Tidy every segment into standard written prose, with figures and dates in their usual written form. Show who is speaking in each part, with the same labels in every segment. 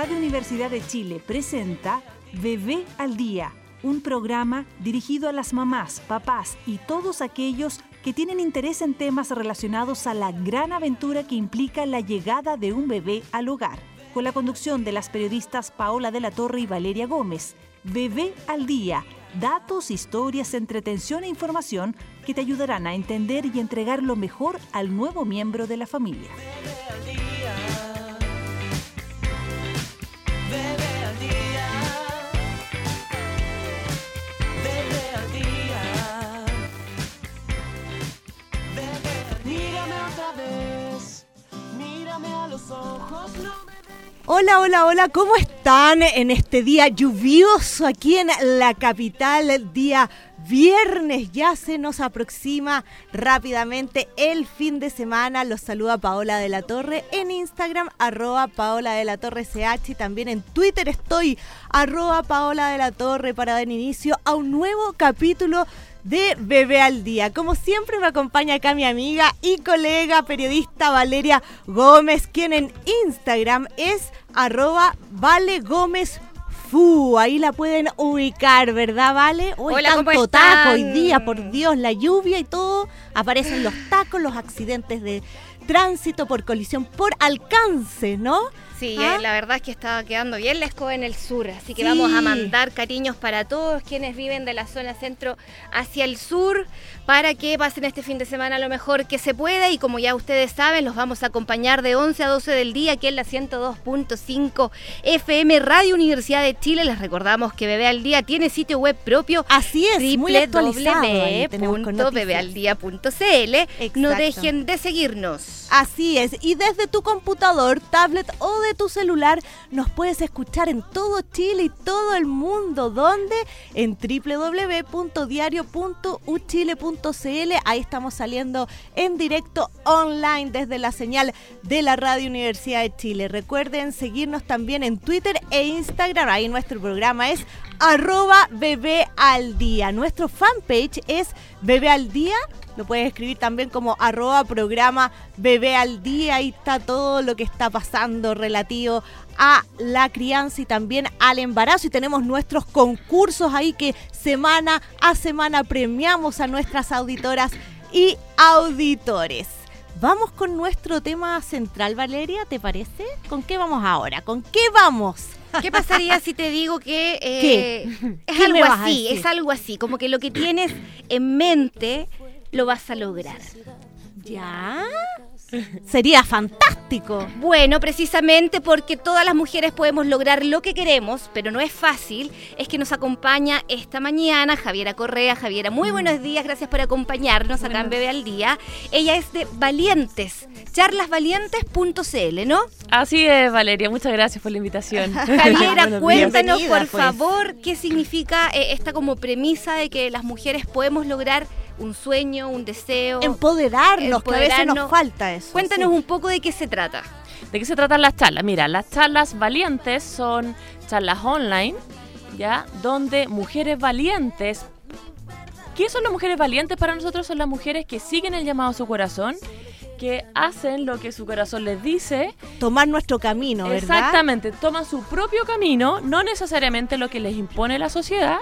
Speaker 1: Radio Universidad de Chile presenta Bebé al Día, un programa dirigido a las mamás, papás y todos aquellos que tienen interés en temas relacionados a la gran aventura que implica la llegada de un bebé al hogar. Con la conducción de las periodistas Paola de la Torre y Valeria Gómez. Bebé al Día, datos, historias, entretención e información que te ayudarán a entender y entregar lo mejor al nuevo miembro de la familia.
Speaker 2: Hola, hola, hola, ¿cómo están en este día lluvioso aquí en la capital? El día viernes ya se nos aproxima rápidamente el fin de semana. Los saluda Paola de la Torre en Instagram, @PaolaDelaTorreCH, y también en Twitter estoy, @PaolaDelaTorre, para dar inicio a un nuevo capítulo de Bebé al Día. Como siempre me acompaña acá mi amiga y colega periodista Valeria Gómez, quien en Instagram es @ValeGómezFu. Ahí la pueden ubicar, ¿verdad, Vale? Hoy
Speaker 3: hola,
Speaker 2: tanto
Speaker 3: ¿cómo
Speaker 2: taco hoy
Speaker 3: están?
Speaker 2: día, por Dios, la lluvia y todo. Aparecen los tacos, los accidentes de tránsito por colisión, por alcance, ¿no?
Speaker 3: Sí,
Speaker 2: ¿Ah?
Speaker 3: La verdad es que estaba quedando bien la escoba en el sur, así que
Speaker 2: Sí.
Speaker 3: vamos a mandar cariños para todos quienes viven de la zona centro hacia el sur, para que pasen este fin de semana lo mejor que se pueda, y como ya ustedes saben, los vamos a acompañar de 11 a 12 del día aquí en la 102.5 FM Radio Universidad de Chile. Les recordamos que Bebé al Día tiene sitio web propio.
Speaker 2: Así es, muy actualizado. Ahí tenemos con noticias.
Speaker 3: www.bebealdía.cl. No dejen de seguirnos.
Speaker 2: Así es, y desde tu computador, tablet o de tu celular nos puedes escuchar en todo Chile y todo el mundo. ¿Dónde? En www.diario.uchile.cl. Ahí estamos saliendo en directo online desde la señal de la Radio Universidad de Chile. Recuerden seguirnos también en Twitter e Instagram. Ahí nuestro programa es @BebéAlDía. Nuestro fanpage es Bebé al Día. Lo puedes escribir también como @programa Bebé al Día. Ahí está todo lo que está pasando relativo a la crianza y también al embarazo. Y tenemos nuestros concursos ahí que semana a semana premiamos a nuestras auditoras y auditores. Vamos con nuestro tema central, Valeria, ¿te parece? ¿Con qué vamos ahora? ¿Con qué vamos?
Speaker 3: ¿Qué pasaría si te digo que
Speaker 2: ¿Qué?
Speaker 3: es
Speaker 2: ¿Qué
Speaker 3: algo
Speaker 2: me vas a
Speaker 3: así?
Speaker 2: decir?
Speaker 3: Es algo así, como que lo que tienes en mente lo vas a lograr.
Speaker 2: ¿Ya? Sería fantástico.
Speaker 3: Bueno, precisamente porque todas las mujeres podemos lograr lo que queremos, pero no es fácil. Es que nos acompaña esta mañana Javiera Correa. Javiera, muy buenos días, gracias por acompañarnos acá en Bebé al Día. Ella es de Valientes, charlasvalientes.cl, ¿no?
Speaker 4: Así es, Valeria, muchas gracias por la invitación.
Speaker 3: Javiera, cuéntanos
Speaker 2: bienvenida,
Speaker 3: por
Speaker 2: pues.
Speaker 3: favor qué significa esta como premisa de que las mujeres podemos lograr un sueño, un deseo.
Speaker 2: Empoderarnos, que a veces nos
Speaker 3: Empoderarnos.
Speaker 2: falta eso.
Speaker 3: Cuéntanos
Speaker 2: sí.
Speaker 3: un poco de qué se trata.
Speaker 4: ¿De qué se tratan las charlas? Mira, las charlas valientes son charlas online, ¿ya? Donde mujeres valientes... ¿Qué son las mujeres valientes para nosotros? Son las mujeres que siguen el llamado a su corazón, que hacen lo que su corazón les dice.
Speaker 2: Tomar nuestro camino, ¿verdad?
Speaker 4: Exactamente, toman su propio camino, no necesariamente lo que les impone la sociedad,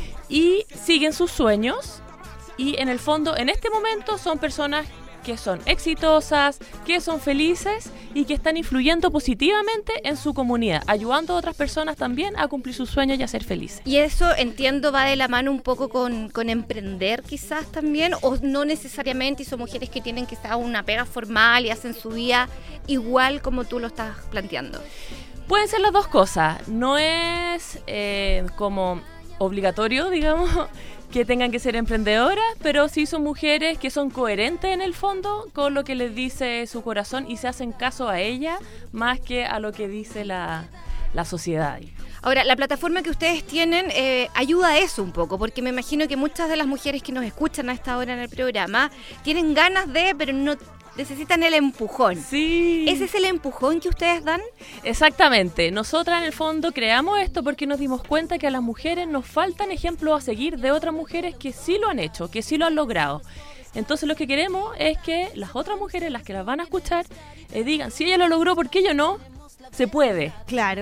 Speaker 4: y siguen sus sueños. Y en el fondo, en este momento, son personas que son exitosas, que son felices y que están influyendo positivamente en su comunidad, ayudando a otras personas también a cumplir sus sueños y a ser felices.
Speaker 3: Y eso, entiendo, va de la mano un poco con emprender quizás también, o no necesariamente, y son mujeres que tienen quizás una pega formal y hacen su vida igual como tú lo estás planteando.
Speaker 4: Pueden ser las dos cosas, no es como obligatorio, digamos, que tengan que ser emprendedoras, pero sí son mujeres que son coherentes en el fondo con lo que les dice su corazón y se hacen caso a ella más que a lo que dice la sociedad.
Speaker 3: Ahora, la plataforma que ustedes tienen ayuda a eso un poco, porque me imagino que muchas de las mujeres que nos escuchan a esta hora en el programa tienen ganas de, pero no necesitan el empujón.
Speaker 4: Sí.
Speaker 3: ¿Ese es el empujón que ustedes dan?
Speaker 4: Exactamente. Nosotras en el fondo creamos esto porque nos dimos cuenta que a las mujeres nos faltan ejemplos a seguir de otras mujeres que sí lo han hecho, que sí lo han logrado. Entonces lo que queremos es que las otras mujeres, las que las van a escuchar, digan, si ella lo logró, ¿por qué yo no? Se puede.
Speaker 2: Claro.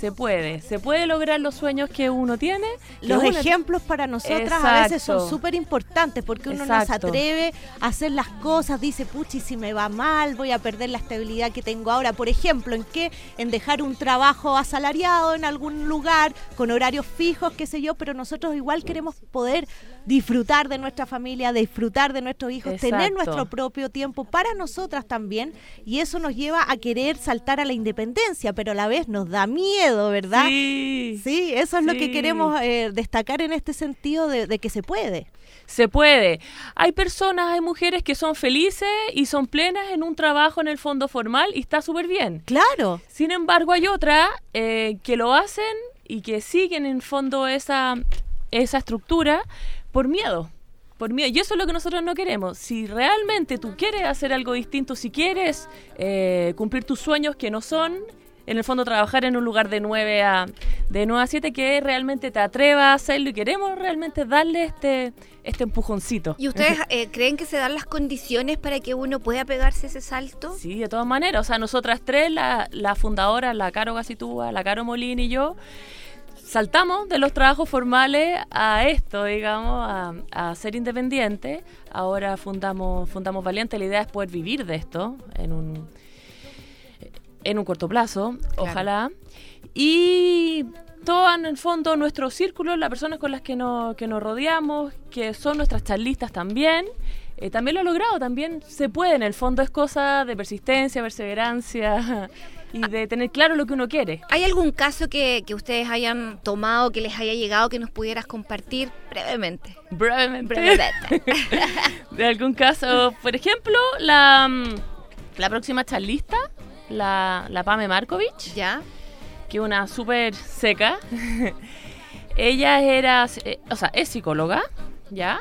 Speaker 4: se puede lograr los sueños que uno tiene.
Speaker 2: Los ejemplos para nosotras a veces son súper importantes porque uno no se atreve a hacer las cosas, dice, puchi, si me va mal, voy a perder la estabilidad que tengo ahora. Por ejemplo, en dejar un trabajo asalariado en algún lugar, con horarios fijos, qué sé yo, pero nosotros igual queremos poder disfrutar de nuestra familia, disfrutar de nuestros hijos, tener nuestro propio tiempo para nosotras también, y eso nos lleva a querer saltar a la independencia, pero a la vez nos da miedo, ¿verdad? Sí, eso es lo que queremos destacar en este sentido de que se puede.
Speaker 4: Se puede. Hay mujeres que son felices y son plenas en un trabajo en el fondo formal y está súper bien.
Speaker 2: Claro.
Speaker 4: Sin embargo, hay otras que lo hacen y que siguen en fondo esa estructura por miedo. Y eso es lo que nosotros no queremos. Si realmente tú quieres hacer algo distinto, si quieres cumplir tus sueños que no son, en el fondo trabajar en un lugar de 9 a 7, que realmente te atreva a hacerlo, y queremos realmente darle este empujoncito.
Speaker 3: ¿Y ustedes creen que se dan las condiciones para que uno pueda pegarse ese salto?
Speaker 4: Sí, de todas maneras. O sea, nosotras tres, la fundadora, la Caro Gacitúa, la Caro Molín y yo, saltamos de los trabajos formales a esto, digamos, a ser independientes. Ahora fundamos Valiente. La idea es poder vivir de esto en un corto plazo, claro. Ojalá. Y todo en el fondo nuestro círculo, las personas con las que nos rodeamos, que son nuestras charlistas también lo han logrado. También se puede, en el fondo es cosa de persistencia, perseverancia y de tener claro lo que uno quiere.
Speaker 3: ¿Hay algún caso que ustedes hayan tomado, que les haya llegado, que nos pudieras compartir brevemente?
Speaker 4: De algún caso, por ejemplo, la próxima charlista, la Pame Markovich,
Speaker 3: ya,
Speaker 4: que es una súper seca. Ella es psicóloga, ya,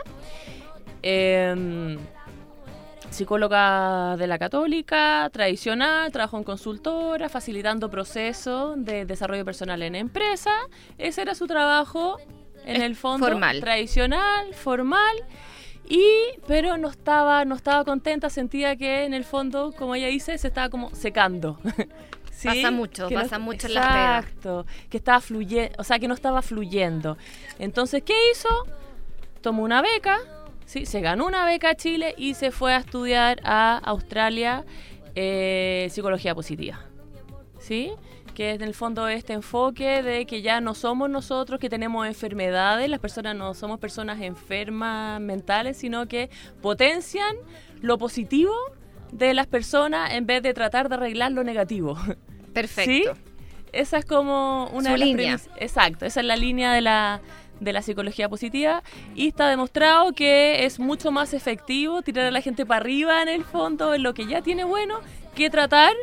Speaker 4: psicóloga de la Católica, tradicional, trabajó en consultora, facilitando procesos de desarrollo personal en empresa. Ese era su trabajo, en el fondo,
Speaker 3: formal,
Speaker 4: tradicional, formal. Pero no estaba contenta, sentía que en el fondo, como ella dice, se estaba como secando. ¿Sí?
Speaker 3: Pasa mucho en las pegas.
Speaker 4: Exacto, que estaba fluyendo, o sea, que no estaba fluyendo. Entonces, ¿qué hizo? Tomó una beca, ¿sí? Se ganó una beca a Chile y se fue a estudiar a Australia psicología positiva, ¿sí? Que es en el fondo este enfoque de que ya no somos nosotros que tenemos enfermedades, las personas no somos personas enfermas mentales, sino que potencian lo positivo de las personas en vez de tratar de arreglar lo negativo.
Speaker 3: Perfecto.
Speaker 4: ¿Sí? Esa es como una
Speaker 3: su
Speaker 4: de las
Speaker 3: línea.
Speaker 4: premisas. Exacto, esa es la línea de la psicología positiva, y está demostrado que es mucho más efectivo tirar a la gente para arriba en el fondo, en lo que ya tiene bueno, que tratar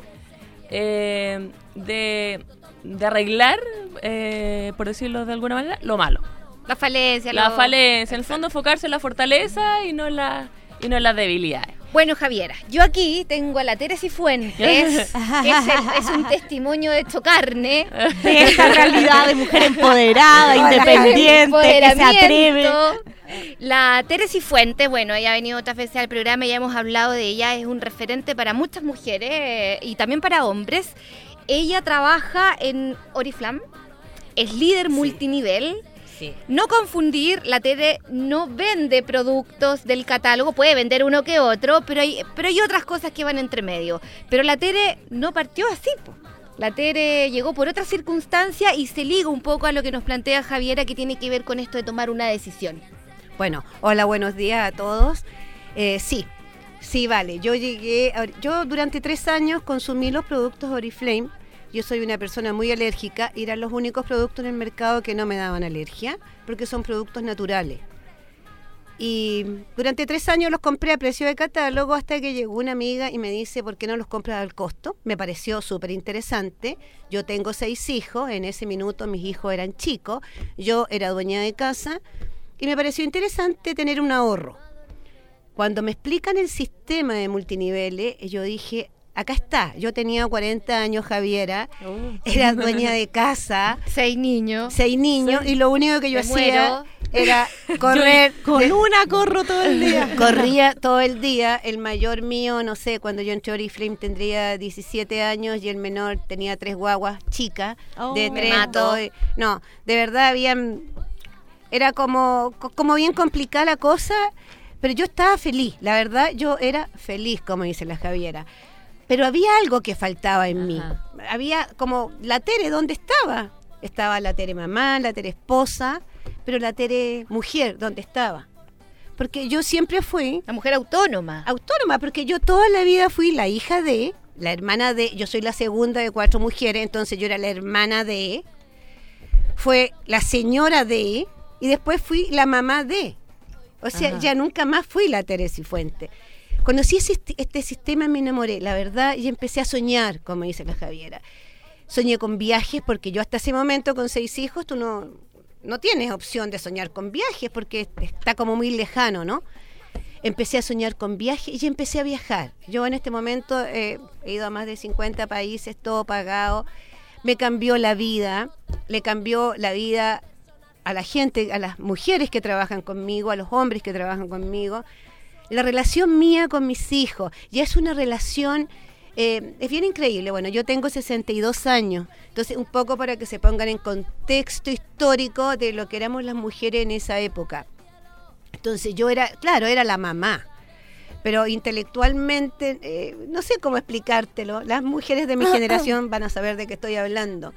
Speaker 4: de arreglar, por decirlo de alguna manera, lo malo.
Speaker 3: La falencia.
Speaker 4: En el fondo enfocarse en la fortaleza y no en las debilidades.
Speaker 3: Bueno, Javiera, yo aquí tengo a la Tere Cifuentes, que es un testimonio de hecho carne.
Speaker 2: De esta realidad de mujer empoderada, independiente, que se atreve.
Speaker 3: La Tere Cifuentes, bueno, ella ha venido otras veces al programa, ya hemos hablado de ella, es un referente para muchas mujeres y también para hombres. Ella trabaja en Oriflame, es líder multinivel. Sí. No confundir, la Tere no vende productos del catálogo, puede vender uno que otro, pero hay otras cosas que van entre medio. Pero la Tere no partió así, po. La Tere llegó por otra circunstancia y se liga un poco a lo que nos plantea Javiera, que tiene que ver con esto de tomar una decisión.
Speaker 5: Bueno, hola, buenos días a todos. Sí, vale, yo durante 3 años consumí los productos Oriflame. Yo soy una persona muy alérgica y eran los únicos productos en el mercado que no me daban alergia, porque son productos naturales. Y durante 3 años los compré a precio de catálogo hasta que llegó una amiga y me dice, ¿por qué no los compras al costo? Me pareció súper interesante. Yo tengo 6 hijos, en ese minuto mis hijos eran chicos, yo era dueña de casa y me pareció interesante tener un ahorro. Cuando me explican el sistema de multiniveles, yo dije, acá está. Yo tenía 40 años, Javiera, era dueña de casa.
Speaker 3: 6 niños.
Speaker 5: Y lo único que yo hacía era correr.
Speaker 2: Corro todo el día.
Speaker 5: Corría todo el día. El mayor mío, no sé, cuando yo entré a Oriflame tendría 17 años y el menor tenía 3 guaguas chicas de 3. No, de verdad era como bien complicada la cosa, pero yo estaba feliz. La verdad, yo era feliz, como dice la Javiera. Pero había algo que faltaba en mí. Había como la Tere, ¿dónde estaba? Estaba la Tere mamá, la Tere esposa, pero la Tere mujer, ¿dónde estaba? Porque yo siempre fui...
Speaker 3: La mujer autónoma.
Speaker 5: Autónoma, porque yo toda la vida fui la hija de, la hermana de... Yo soy la segunda de 4 mujeres, entonces yo era la hermana de... Fue la señora de... Y después fui la mamá de... O sea, ya nunca más fui la Tere Cifuentes. Conocí este sistema y me enamoré, la verdad, y empecé a soñar, como dice la Javiera. Soñé con viajes, porque yo hasta ese momento, con 6 hijos, tú no tienes opción de soñar con viajes, porque está como muy lejano, ¿no? Empecé a soñar con viajes y empecé a viajar. Yo en este momento he ido a más de 50 países, todo pagado. Me cambió la vida, le cambió la vida a la gente, a las mujeres que trabajan conmigo, a los hombres que trabajan conmigo. La relación mía con mis hijos, ya es una relación, es bien increíble. Bueno, yo tengo 62 años, entonces un poco para que se pongan en contexto histórico de lo que éramos las mujeres en esa época. Entonces yo era la mamá, pero intelectualmente, no sé cómo explicártelo, las mujeres de mi generación van a saber de qué estoy hablando.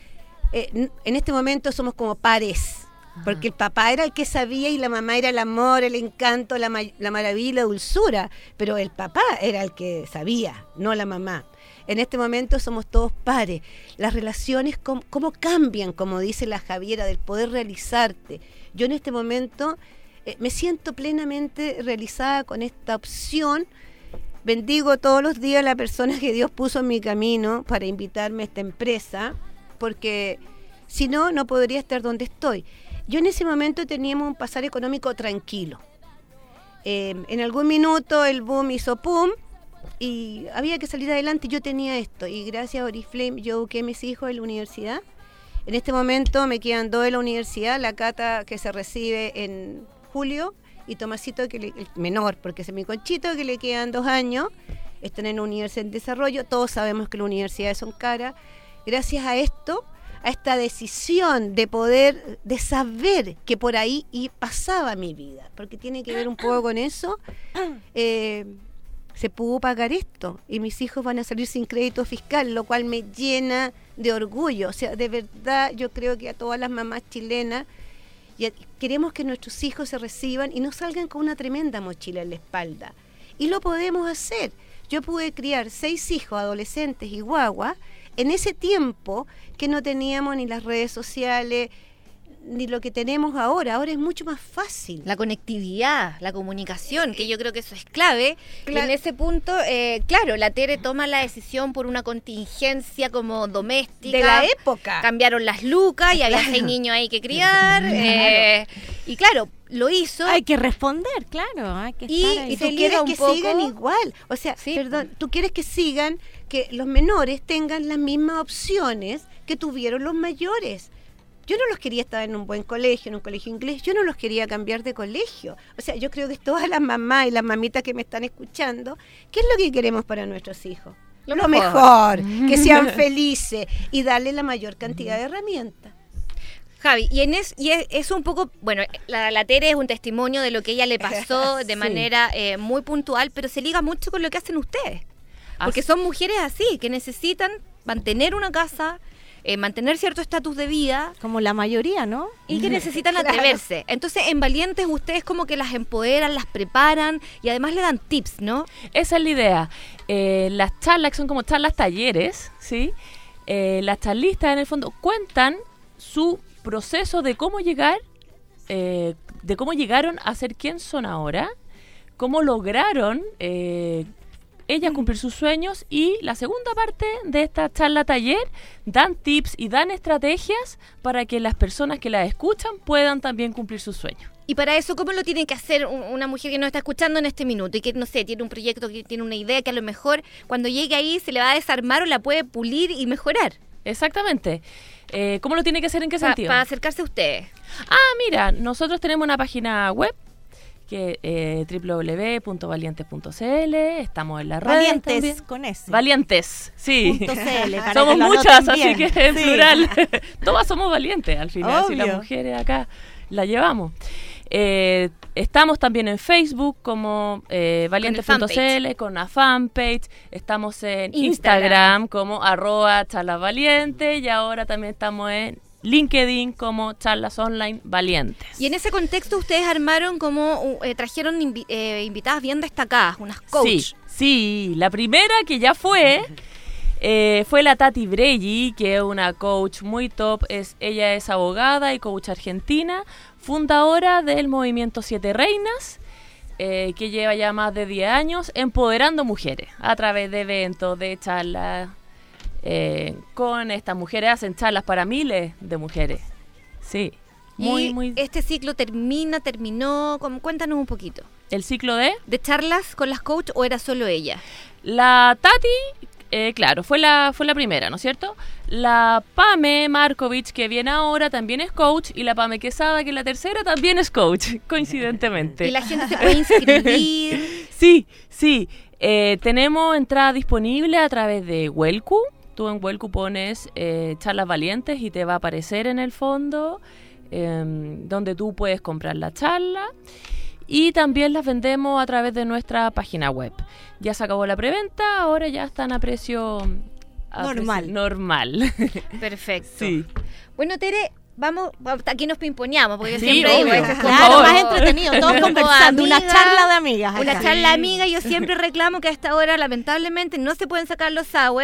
Speaker 5: En este momento somos como pares. Porque el papá era el que sabía y la mamá era el amor, el encanto, la maravilla y la dulzura. Pero el papá era el que sabía, no la mamá. En este momento somos todos pares. Las relaciones, ¿cómo cambian? Como dice la Javiera, del poder realizarte. Yo en este momento me siento plenamente realizada con esta opción. Bendigo todos los días a la persona que Dios puso en mi camino para invitarme a esta empresa, porque si no, no podría estar donde estoy. Yo en ese momento teníamos un pasar económico tranquilo. En algún minuto el boom hizo pum y había que salir adelante. Yo tenía esto y gracias a Oriflame yo eduqué a mis hijos en la universidad. En este momento me quedan 2 de la universidad, la Cata que se recibe en julio y Tomasito, el menor, porque es mi Conchito, que le quedan 2 años. Están en la universidad en desarrollo. Todos sabemos que las universidades son caras. Gracias a esto, a esta decisión de saber que por ahí pasaba mi vida, porque tiene que ver un poco con eso, se pudo pagar esto y mis hijos van a salir sin crédito fiscal, lo cual me llena de orgullo. O sea, de verdad yo creo que a todas las mamás chilenas queremos que nuestros hijos se reciban y no salgan con una tremenda mochila en la espalda, y lo podemos hacer. Yo pude criar 6 hijos adolescentes y guaguas en ese tiempo que no teníamos ni las redes sociales, ni lo que tenemos ahora. Ahora es mucho más fácil.
Speaker 3: La conectividad, la comunicación, que yo creo que eso es clave. Claro. Y en ese punto, claro, la Tere toma la decisión por una contingencia como doméstica.
Speaker 5: De la época.
Speaker 3: Cambiaron las lucas y había 6 niños ahí que criar. Y claro, lo hizo.
Speaker 2: Hay que responder, claro. Hay que estar ahí.
Speaker 5: Y tú quieres que sigan igual. O sea, sí, perdón, tú quieres que sigan, que los menores tengan las mismas opciones que tuvieron los mayores. Yo no los quería estar en un buen colegio, en un colegio inglés, yo no los quería cambiar de colegio. O sea, yo creo que todas las mamás y las mamitas que me están escuchando, ¿qué es lo que queremos para nuestros hijos? Lo mejor, que sean felices y darle la mayor cantidad de herramientas.
Speaker 3: Javi, y es un poco, bueno, la Tere es un testimonio de lo que ella le pasó de manera muy puntual, pero se liga mucho con lo que hacen ustedes. Porque son mujeres así, que necesitan mantener una casa, mantener cierto estatus de vida.
Speaker 2: Como la mayoría, ¿no?
Speaker 3: Y que necesitan atreverse. Entonces, en Valientes ustedes como que las empoderan, las preparan y además le dan tips, ¿no?
Speaker 4: Esa es la idea. Las charlas, que son como charlas talleres, ¿sí? Las charlistas, en el fondo, cuentan su proceso de cómo llegaron a ser quien son ahora, cómo lograron ellas cumplir sus sueños. Y la segunda parte de esta charla taller, dan tips y dan estrategias para que las personas que las escuchan puedan también cumplir sus sueños.
Speaker 3: Y para eso, ¿cómo lo tiene que hacer una mujer que nos está escuchando en este minuto y que, no sé, tiene un proyecto, que tiene una idea que a lo mejor cuando llegue ahí se le va a desarmar o la puede pulir y mejorar?
Speaker 4: Exactamente. ¿Cómo lo tiene que hacer? ¿En qué sentido?
Speaker 3: Para acercarse a ustedes.
Speaker 4: Mira, nosotros tenemos una página web que www.valientes.cl, estamos en la red
Speaker 2: Valientes
Speaker 4: también.
Speaker 2: con S.
Speaker 4: Valientes, sí.
Speaker 2: .cl, para
Speaker 4: Somos
Speaker 2: que lo
Speaker 4: muchas,
Speaker 2: anoten
Speaker 4: así
Speaker 2: bien.
Speaker 4: que en
Speaker 2: Sí.
Speaker 4: plural. Todas somos valientes al final, si las
Speaker 2: Obvio.
Speaker 4: mujeres acá la llevamos. Estamos también en Facebook como valientes.cl, con una fanpage. Estamos en Instagram como @charlasvalientes, y ahora también estamos en LinkedIn como Charlas Online Valientes.
Speaker 3: Y en ese contexto ustedes armaron como, trajeron invitadas bien destacadas, unas coach.
Speaker 4: Sí, la primera que ya fue la Tati Brelli, que es una coach muy top. Ella es abogada y coach argentina, fundadora del movimiento Siete Reinas, que lleva ya más de 10 años empoderando mujeres a través de eventos, de charlas. Con estas mujeres hacen charlas para miles de mujeres. Sí, muy.
Speaker 3: Este ciclo terminó, cuéntanos un poquito.
Speaker 4: ¿El ciclo de
Speaker 3: charlas con las coach o era solo ella?
Speaker 4: La Tati, claro, fue la primera, ¿no es cierto? La Pame Markovich, que viene ahora, también es coach, y la Pame Quesada, que es la tercera, también es coach, coincidentemente.
Speaker 3: ¿Y la gente se puede inscribir?
Speaker 4: Sí. Tenemos entrada disponible a través de Welcu. Tú en Welcu pones Charlas Valientes y te va a aparecer en el fondo donde tú puedes comprar la charla. Y también las vendemos a través de nuestra página web. Ya se acabó la preventa, ahora ya están a precio normal.
Speaker 3: Perfecto.
Speaker 4: Sí.
Speaker 3: Bueno, Tere, vamos, aquí nos pimponeamos, porque yo
Speaker 4: Sí,
Speaker 3: siempre digo,
Speaker 4: obvio.
Speaker 3: esto es
Speaker 2: Claro,
Speaker 3: como-
Speaker 2: más entretenido, todos
Speaker 3: como
Speaker 2: conversando, una
Speaker 3: amiga,
Speaker 2: charla de amigas.
Speaker 3: Una
Speaker 2: acá.
Speaker 3: charla amiga, yo siempre reclamo que a esta hora lamentablemente no se pueden sacar los sour,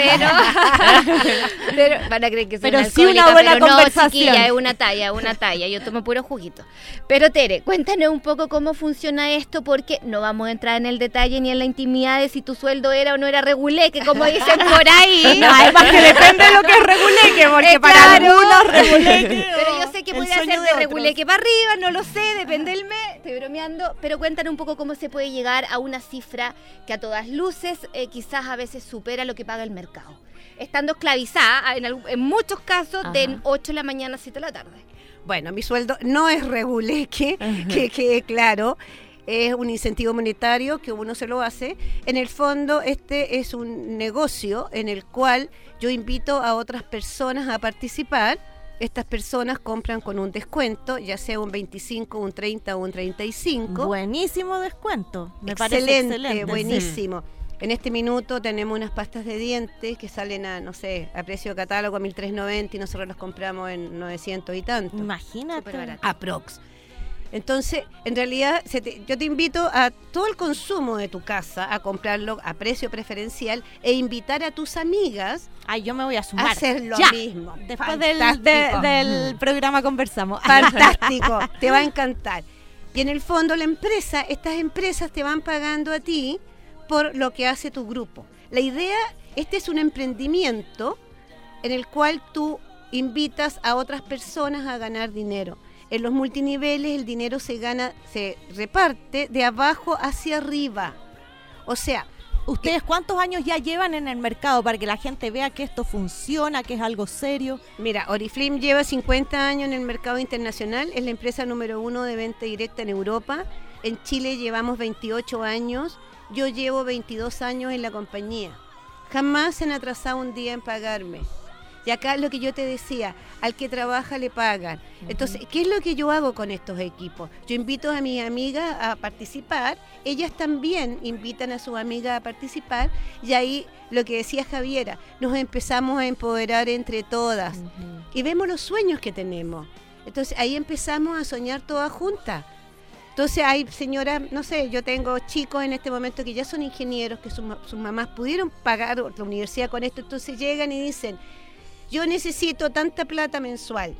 Speaker 3: pero van a creer que soy
Speaker 2: Pero
Speaker 3: una
Speaker 2: sí una
Speaker 3: alcohólica,
Speaker 2: buena
Speaker 3: pero no,
Speaker 2: conversación.
Speaker 3: chiquilla, es una talla, yo tomo puro juguito. Pero Tere, cuéntanos un poco cómo funciona esto, porque no vamos a entrar en el detalle ni en la intimidad de si tu sueldo era o no era reguleque, como dicen por ahí.
Speaker 2: No, además que depende de lo que es reguleque, porque para
Speaker 3: claro.
Speaker 2: algunos reguleque.
Speaker 3: Pero yo sé que
Speaker 2: el
Speaker 3: podría
Speaker 2: sueño
Speaker 3: ser de
Speaker 2: otros.
Speaker 3: reguleque para arriba, no lo sé, depende del mes, estoy bromeando, pero cuéntanos un poco cómo se puede llegar a una cifra que a todas luces quizás a veces supera lo que paga el mercado, estando esclavizada en muchos casos de 8 de la mañana a 7 de la tarde.
Speaker 5: Bueno, mi sueldo no es reguleque, que quede claro. Es un incentivo monetario que uno se lo hace. En el fondo, este es un negocio en el cual yo invito a otras personas a participar. Estas personas compran con un descuento, ya sea un 25, un 30 o un 35.
Speaker 2: Buenísimo descuento. Me parece
Speaker 5: Excelente,
Speaker 2: excelente.
Speaker 5: buenísimo. En este minuto tenemos unas pastas de dientes que salen a, no sé, a precio de catálogo a 1.390 y nosotros las compramos en 900 y tanto.
Speaker 2: Imagínate.
Speaker 3: Súper barato.
Speaker 5: Aprox. Entonces, en realidad, yo te invito a todo el consumo de tu casa a comprarlo a precio preferencial e invitar a tus amigas
Speaker 2: Ay, yo me voy a
Speaker 5: a
Speaker 2: sumar.
Speaker 5: hacer lo
Speaker 2: Ya.
Speaker 5: mismo.
Speaker 2: Después
Speaker 5: Fantástico.
Speaker 2: del programa conversamos.
Speaker 5: Fantástico, te va a encantar. Y en el fondo estas empresas te van pagando a ti por lo que hace tu grupo. La idea, este es un emprendimiento en el cual tú invitas a otras personas a ganar dinero. En los multiniveles el dinero se reparte de abajo hacia arriba. O sea,
Speaker 2: ¿Ustedes cuántos años ya llevan en el mercado para que la gente vea que esto funciona, que es algo serio?
Speaker 5: mira, Oriflame lleva 50 años en el mercado internacional, es la empresa número 1 de venta directa en Europa. En Chile llevamos 28 años, yo llevo 22 años en la compañía. Jamás se han atrasado un día en pagarme. Y acá lo que yo te decía, al que trabaja le pagan. Entonces, ¿qué es lo que yo hago con estos equipos? Yo invito a mis amigas a participar, ellas también invitan a sus amigas a participar, y ahí lo que decía Javiera, nos empezamos a empoderar entre todas y vemos los sueños que tenemos. Entonces ahí empezamos a soñar todas juntas. Entonces hay señoras, no sé, yo tengo chicos en este momento que ya son ingenieros, que sus mamás pudieron pagar la universidad con esto, entonces llegan y dicen, yo necesito tanta plata mensual,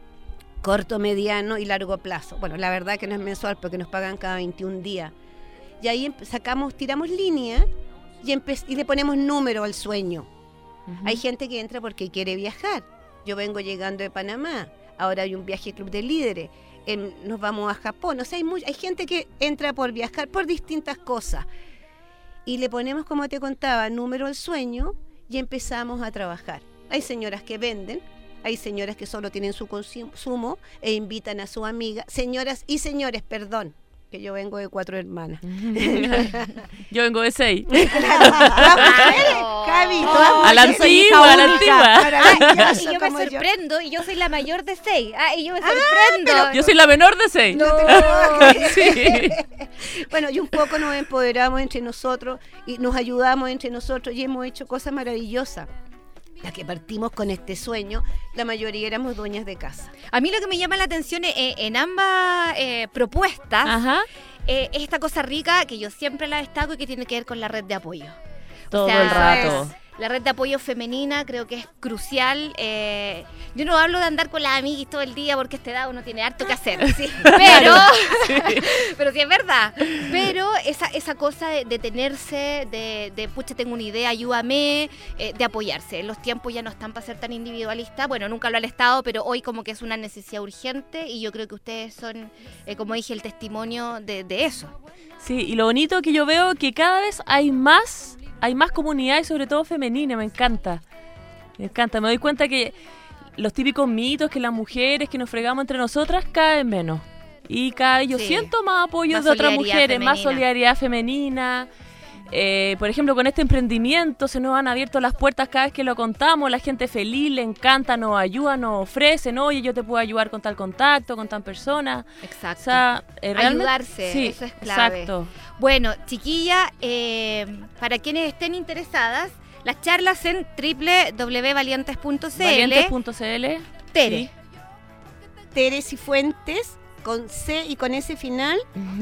Speaker 5: corto, mediano y largo plazo. Bueno, la verdad que no es mensual porque nos pagan cada 21 días. Y ahí tiramos línea y le ponemos número al sueño. Hay gente que entra porque quiere viajar. Yo vengo llegando de Panamá, ahora hay un viaje club de líderes, nos vamos a Japón. O sea, hay gente que entra por viajar por distintas cosas. Y le ponemos, como te contaba, número al sueño y empezamos a trabajar. Hay señoras que venden, hay señoras que solo tienen su consumo e invitan a su amiga. Señoras y señores, perdón, que yo vengo de 4 hermanas.
Speaker 4: Yo vengo de 6.
Speaker 5: Javi,
Speaker 4: a la antigua.
Speaker 3: Y yo me sorprendo, y yo soy la mayor de 6. Y yo me sorprendo.
Speaker 4: Yo soy la menor de 6.
Speaker 5: No.
Speaker 4: Sí.
Speaker 5: Bueno, y un poco nos empoderamos entre nosotros y nos ayudamos entre nosotros y hemos hecho cosas maravillosas. La que partimos con este sueño, la mayoría éramos dueñas de casa.
Speaker 3: A mí lo que me llama la atención en ambas propuestas es esta cosa rica que yo siempre la destaco y que tiene que ver con la red de apoyo.
Speaker 4: Todo el rato.
Speaker 3: La red de apoyo femenina creo que es crucial. Yo no hablo de andar con las amiguis todo el día porque a esta edad uno tiene harto que hacer. Sí. Pero sí es verdad. Pero esa cosa de tenerse, de pucha, tengo una idea, ayúdame, de apoyarse. Los tiempos ya no están para ser tan individualistas. Bueno, nunca lo han estado, pero hoy como que es una necesidad urgente y yo creo que ustedes son, como dije, el testimonio de eso.
Speaker 4: Sí, y lo bonito que yo veo que cada vez hay más comunidad y sobre todo femenina, me encanta. Me doy cuenta que los típicos mitos que las mujeres que nos fregamos entre nosotras cada vez menos. Y cada vez yo siento más apoyo de otras mujeres, femenina. Más solidaridad femenina. Por ejemplo, con este emprendimiento se nos han abierto las puertas cada vez que lo contamos, la gente feliz, le encanta, nos ayuda, nos ofrecen, oye, yo te puedo ayudar con tal contacto, con tal persona.
Speaker 3: Exacto.
Speaker 4: O sea,
Speaker 3: ayudarse,
Speaker 4: sí,
Speaker 3: eso es clave.
Speaker 4: Exacto.
Speaker 3: Bueno, chiquilla, para quienes estén interesadas, las charlas en www.valientes.cl.
Speaker 4: Valientes.cl.
Speaker 3: Tere.
Speaker 4: Sí.
Speaker 5: Tere Cifuentes, con C y con S final,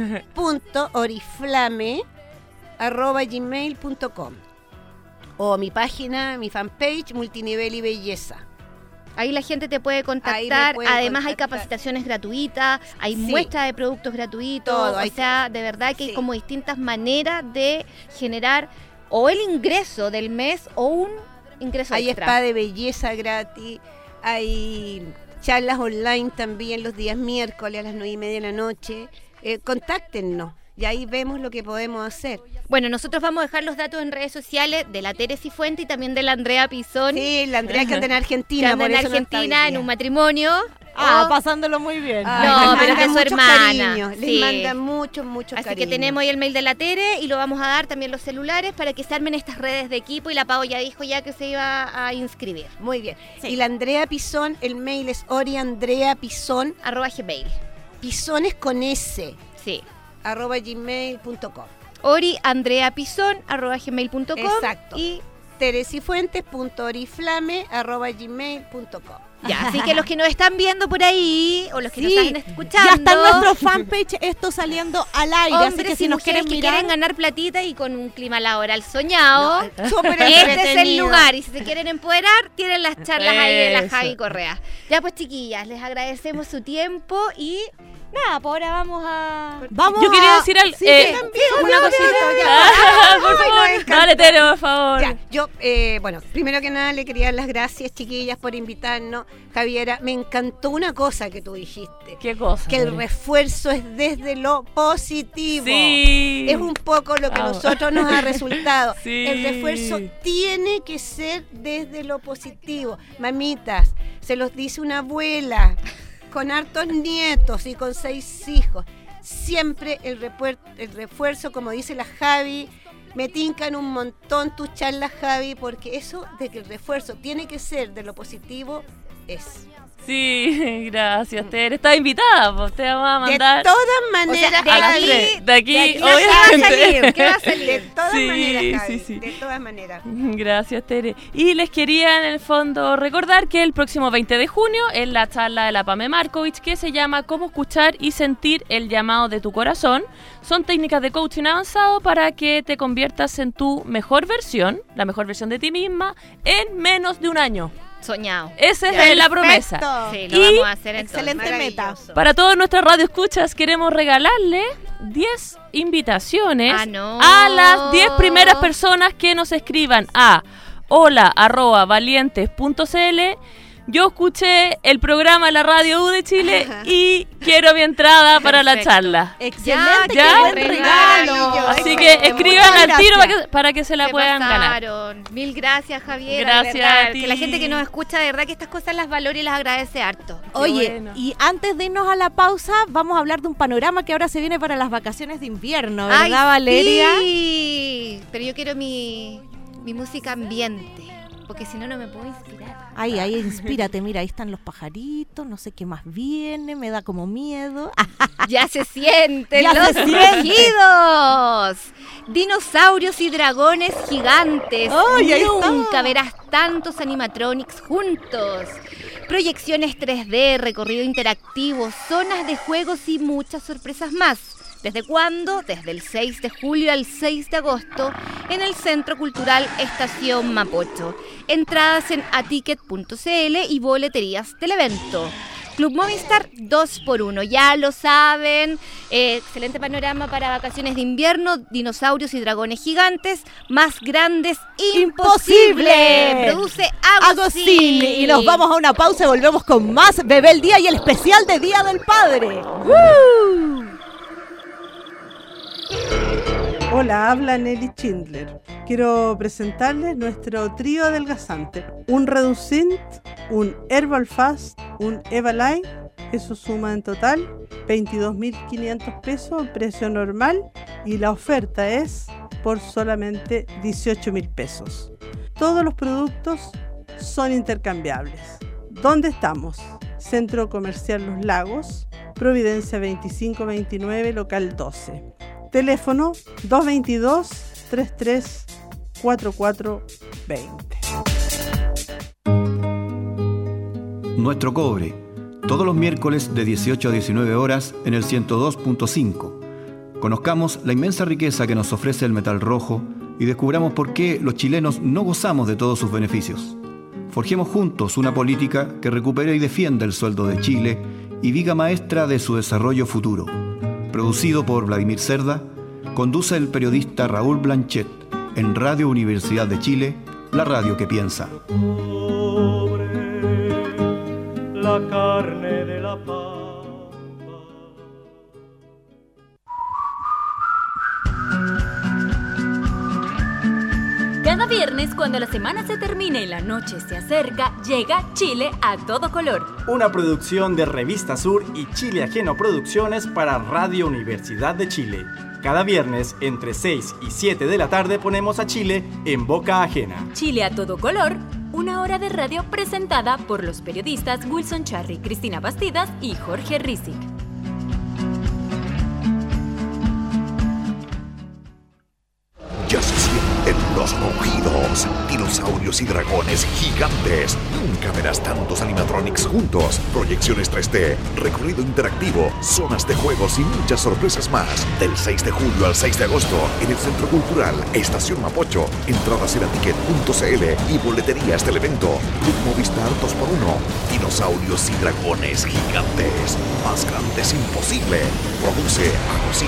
Speaker 5: .oriflame@gmail.com, o mi página, mi fanpage, Multinivel y Belleza.
Speaker 3: Ahí la gente te puede contactar. Además hay capacitaciones gratuitas, hay muestras de productos gratuitos.
Speaker 5: Todo,
Speaker 3: o sea, de verdad que hay como distintas maneras de generar o el ingreso del mes o un ingreso extra.
Speaker 5: Hay spa de belleza gratis, hay charlas online también los días miércoles a las 9:30 de la noche. Contáctenos. Y ahí vemos lo que podemos hacer.
Speaker 3: Bueno, nosotros vamos a dejar los datos en redes sociales de la Tere Cifuentes y también de la Andrea Pisón.
Speaker 5: Sí, la Andrea que anda en Argentina.
Speaker 3: Que anda en Argentina en un matrimonio.
Speaker 2: Pasándolo muy bien.
Speaker 3: No, pero que es su hermana.
Speaker 5: Les manda muchos cariños.
Speaker 3: Así que tenemos ahí el mail de la Tere y lo vamos a dar también los celulares para que se armen estas redes de equipo, y la Pau ya dijo ya que se iba a inscribir.
Speaker 5: Muy bien. Sí. Y la Andrea Pisón, el mail es oriandreapison
Speaker 3: @gmail.
Speaker 5: Pisón es con S.
Speaker 3: Sí.
Speaker 5: @gmail.com.
Speaker 3: oriandreapison@gmail.com.
Speaker 5: Exacto.
Speaker 3: Y
Speaker 5: teresifuentes.oriflame@gmail.com.
Speaker 3: Ya, así que los que nos están viendo por ahí o los que nos están escuchando,
Speaker 2: ya está en nuestro fanpage esto saliendo al aire,
Speaker 3: hombres,
Speaker 2: así que si nos
Speaker 3: quieren
Speaker 2: mirar,
Speaker 3: quieren ganar platita y con un clima laboral soñado,
Speaker 5: súper
Speaker 3: este es el lugar. Y si se quieren empoderar, tienen las charlas ahí de la Javi Correa. Ya pues, chiquillas, les agradecemos su tiempo y nada, por ahora vamos.
Speaker 4: Yo quería decir algo.
Speaker 5: Una cosita.
Speaker 4: Por favor. Dale, Tere, por favor.
Speaker 5: Ya, yo, bueno, primero que nada le quería dar las gracias, chiquillas, por invitarnos. Javiera, me encantó una cosa que tú dijiste.
Speaker 4: ¿Qué cosa?
Speaker 5: Que el refuerzo es desde lo positivo.
Speaker 4: Sí.
Speaker 5: Es un poco lo que a nosotros nos ha resultado.
Speaker 4: Sí.
Speaker 5: El refuerzo tiene que ser desde lo positivo. Mamitas, se los dice una abuela con hartos nietos y con 6 hijos. Siempre el refuerzo, como dice la Javi, me tincan un montón tus charlas, Javi, porque eso de que el refuerzo tiene que ser de lo positivo es.
Speaker 4: Sí, gracias, Tere. Está invitada, pues te vamos a mandar.
Speaker 5: De todas maneras,
Speaker 4: de aquí, obviamente.
Speaker 3: ¿Qué va a salir?
Speaker 5: De todas maneras, Javi,
Speaker 4: sí.
Speaker 5: de todas maneras.
Speaker 4: Gracias, Tere. Y les quería en el fondo recordar que el próximo 20 de junio es la charla de la Pame Markovich que se llama Cómo escuchar y sentir el llamado de tu corazón. Son técnicas de coaching avanzado para que te conviertas en tu mejor versión, la mejor versión de ti misma, en menos de un año.
Speaker 3: Soñado.
Speaker 4: Esa es la promesa.
Speaker 3: Sí, lo vamos a hacer entonces.
Speaker 2: Excelente meta.
Speaker 4: Para todos nuestras radioescuchas queremos regalarle 10 invitaciones
Speaker 3: Ah, no.
Speaker 4: a las 10 primeras personas que nos escriban a hola@valientes.cl. Yo escuché el programa de la Radio U de Chile y quiero mi entrada para la
Speaker 3: Perfecto.
Speaker 4: charla.
Speaker 2: Excelente,
Speaker 4: Ya,
Speaker 2: qué buen
Speaker 3: regalo.
Speaker 2: regalo.
Speaker 4: Así que escriban al tiro para que se la
Speaker 3: Se
Speaker 4: puedan ganar.
Speaker 3: pasaron. Mil gracias, Javier.
Speaker 4: Gracias
Speaker 3: de verdad.
Speaker 4: a ti.
Speaker 3: Que la gente que nos escucha, de verdad que estas cosas las valora y las agradece harto.
Speaker 2: Oye,
Speaker 4: bueno.
Speaker 2: y antes de irnos a la pausa, vamos a hablar de un panorama que ahora se viene para las vacaciones de invierno, ¿verdad,
Speaker 3: Ay,
Speaker 2: Valeria?
Speaker 3: Sí, pero yo quiero mi música ambiente, porque si no, no me puedo inspirar.
Speaker 2: Ahí, inspírate, mira, ahí están los pajaritos, no sé qué más viene, me da como miedo.
Speaker 3: Ya se sienten
Speaker 2: Ya
Speaker 3: los
Speaker 2: se siente.
Speaker 3: rugidos. Dinosaurios y dragones gigantes.
Speaker 2: ¡Ay, ahí está!
Speaker 3: Nunca verás tantos animatronics juntos. Proyecciones 3D, recorrido interactivo, zonas de juegos y muchas sorpresas más. ¿Desde cuándo? Desde el 6 de julio al 6 de agosto en el Centro Cultural Estación Mapocho. Entradas en aticket.cl y boleterías del evento. Club Movistar 2x1, ya lo saben. Excelente panorama para vacaciones de invierno. Dinosaurios y dragones gigantes más grandes imposible. Produce
Speaker 2: Agosín. Y nos vamos a una pausa y volvemos con más Bebé el Día y el especial de Día del Padre.
Speaker 6: Hola, habla Nelly Schindler. Quiero presentarles nuestro trío adelgazante. Un Reducint, un Herbal Fast, un Evaline. Eso suma en total 22.500 pesos, precio normal. Y la oferta es por solamente 18.000 pesos. Todos los productos son intercambiables. ¿Dónde estamos? Centro Comercial Los Lagos, Providencia 2529, local 12. Teléfono 222-334420.
Speaker 7: Nuestro cobre, todos los miércoles de 18 a 19 horas en el 102.5. Conozcamos la inmensa riqueza que nos ofrece el metal rojo y descubramos por qué los chilenos no gozamos de todos sus beneficios. Forjemos juntos una política que recupere y defienda el sueldo de Chile y viga maestra de su desarrollo futuro. Producido por Vladimir Cerda, conduce el periodista Raúl Blanchet en Radio Universidad de Chile, la radio que piensa.
Speaker 8: La carne de la pampa.
Speaker 9: Cada viernes, cuando la semana se termina y la noche se acerca, llega Chile a todo color.
Speaker 10: Una producción de Revista Sur y Chile Ajeno Producciones para Radio Universidad de Chile. Cada viernes, entre 6 y 7 de la tarde, ponemos a Chile en boca ajena.
Speaker 9: Chile a todo color, una hora de radio presentada por los periodistas Wilson Charry, Cristina Bastidas y Jorge Rizik.
Speaker 11: Ya se sienten los rugidos. Dinosaurios y dragones gigantes. Nunca verás tantos animatronics juntos. Proyecciones 3D, recorrido interactivo, zonas de juegos y muchas sorpresas más. Del 6 de julio al 6 de agosto en el Centro Cultural Estación Mapocho. Entradas en aticket.cl y boleterías del evento. Club Movistar 2x1. Dinosaurios y dragones gigantes. Más grandes imposible. Produce Agosín.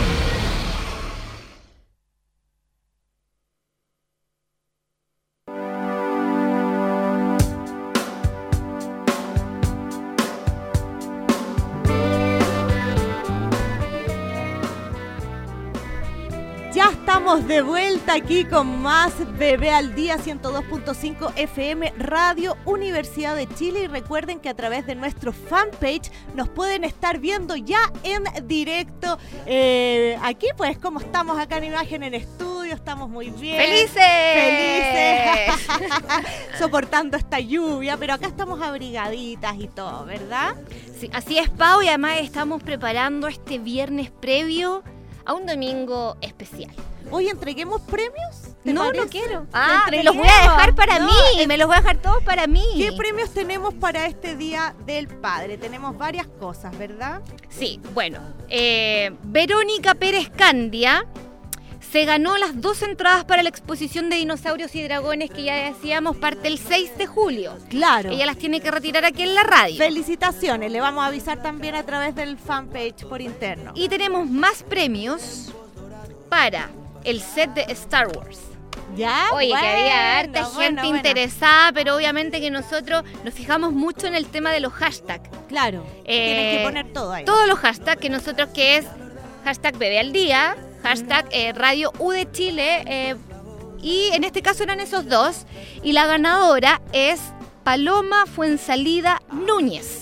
Speaker 2: Ya estamos de vuelta aquí con más Bebé al Día 102.5 FM Radio Universidad de Chile, y recuerden que a través de nuestro fanpage nos pueden estar viendo ya en directo. Aquí pues como estamos acá en imagen en estudio, estamos muy bien.
Speaker 3: ¡Felices!
Speaker 2: Soportando esta lluvia, pero acá estamos abrigaditas y todo, ¿verdad?
Speaker 3: Sí, así es, Pau, y además estamos preparando este viernes previo a un domingo especial.
Speaker 2: Hoy entreguemos premios. ¿Te
Speaker 3: No,
Speaker 2: parece?
Speaker 3: no quiero.
Speaker 2: ¿Te
Speaker 3: Los voy a dejar para
Speaker 2: No,
Speaker 3: mí, me los voy a dejar todos para mí.
Speaker 2: ¿Qué premios tenemos para este Día del Padre? Tenemos varias cosas, ¿verdad?
Speaker 3: Sí, bueno, Verónica Pérez Candia se ganó las 2 entradas para la exposición de dinosaurios y dragones que ya decíamos parte el 6 de julio.
Speaker 2: Claro.
Speaker 3: Ella las tiene que retirar aquí en la radio.
Speaker 2: Felicitaciones, le vamos a avisar también a través del fanpage por interno.
Speaker 3: Y tenemos más premios para el set de Star Wars.
Speaker 2: ¿Ya?
Speaker 3: Oye,
Speaker 2: bueno,
Speaker 3: que había harta gente interesada, pero obviamente que nosotros nos fijamos mucho en el tema de los hashtags.
Speaker 2: Claro, tienes que poner todo ahí.
Speaker 3: Todos los hashtags que nosotros, que es hashtag Bebé al Día, hashtag Radio U de Chile, y en este caso eran esos 2, y la ganadora es Paloma Fuensalida Núñez.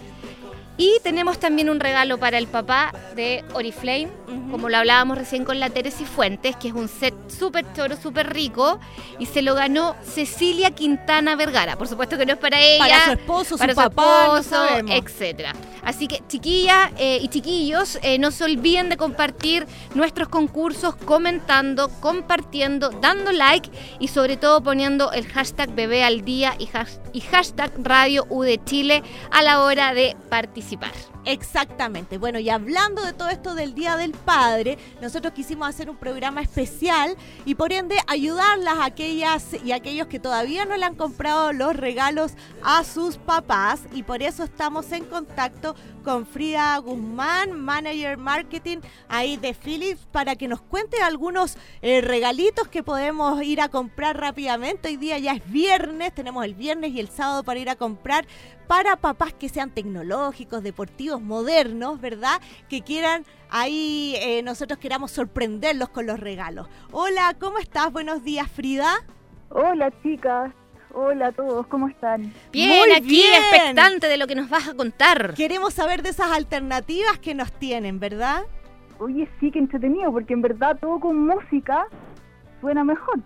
Speaker 3: Y tenemos también un regalo para el papá de Oriflame, como lo hablábamos recién con la Teresa Fuentes, que es un set súper choro, súper rico, y se lo ganó Cecilia Quintana Vergara. Por supuesto que no es para ella,
Speaker 2: para su esposo,
Speaker 3: para
Speaker 2: su
Speaker 3: su
Speaker 2: papá,
Speaker 3: esposo, etcétera. Así que, chiquillas y chiquillos, no se olviden de compartir nuestros concursos, comentando, compartiendo, dando like y sobre todo poniendo el hashtag Bebé al Día y hashtag Radio U de Chile a la hora de participar.
Speaker 2: Exactamente. Bueno, y hablando de todo esto del Día del Padre, nosotros quisimos hacer un programa especial y por ende ayudarlas a aquellas y aquellos que todavía no le han comprado los regalos a sus papás, y por eso estamos en contacto con Frida Guzmán, Manager Marketing ahí de Philips, para que nos cuente algunos regalitos que podemos ir a comprar rápidamente. Hoy día ya es viernes, tenemos el viernes y el sábado para ir a comprar para papás que sean tecnológicos, deportivos, modernos, ¿verdad? Que quieran ahí, nosotros queramos sorprenderlos con los regalos. Hola, ¿cómo estás? Buenos días, Frida.
Speaker 12: Hola, chicas. Hola a todos, ¿cómo están?
Speaker 3: Bien,
Speaker 2: Muy
Speaker 3: aquí
Speaker 2: bien.
Speaker 3: expectante de lo que nos vas a contar.
Speaker 2: Queremos saber de esas alternativas que nos tienen, ¿verdad?
Speaker 12: Oye, sí, que entretenido, porque en verdad todo con música suena mejor.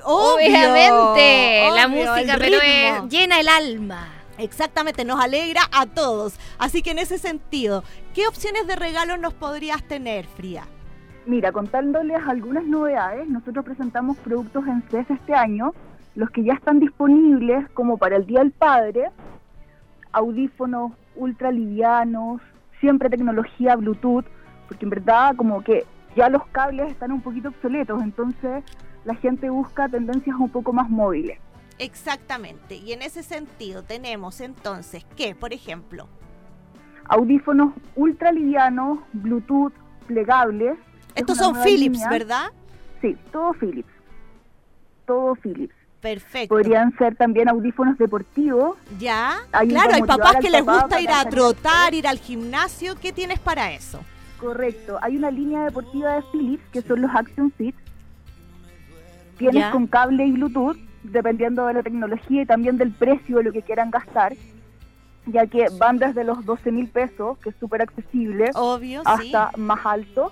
Speaker 3: Obviamente, la
Speaker 2: obvio,
Speaker 3: música,
Speaker 2: el
Speaker 3: pero
Speaker 2: ritmo.
Speaker 3: llena el alma.
Speaker 2: Exactamente, nos alegra a todos. Así que en ese sentido, ¿qué opciones de regalo nos podrías tener, Frida?
Speaker 12: Mira, contándoles algunas novedades, nosotros presentamos productos en CES este año, los que ya están disponibles como para el Día del Padre, audífonos ultra livianos, siempre tecnología Bluetooth, porque en verdad como que ya los cables están un poquito obsoletos, entonces la gente busca tendencias un poco más móviles.
Speaker 2: Exactamente, y en ese sentido tenemos entonces, ¿qué? Por ejemplo,
Speaker 12: audífonos ultra livianos, Bluetooth, plegables.
Speaker 2: Estos son Philips, línea, ¿verdad?
Speaker 12: Sí, todo Philips. Todo Philips.
Speaker 2: Perfecto.
Speaker 12: Podrían ser también audífonos deportivos.
Speaker 2: Ya, claro, hay papás que les gusta ir a trotar, ir al gimnasio. ¿Qué tienes para eso?
Speaker 12: Correcto, hay una línea deportiva de Philips que son los Action Fit. Tienes con cable y Bluetooth, dependiendo de la tecnología y también del precio de lo que quieran gastar, ya que van desde los 12,000 pesos, que es súper accesible,
Speaker 2: obvio,
Speaker 12: hasta más alto.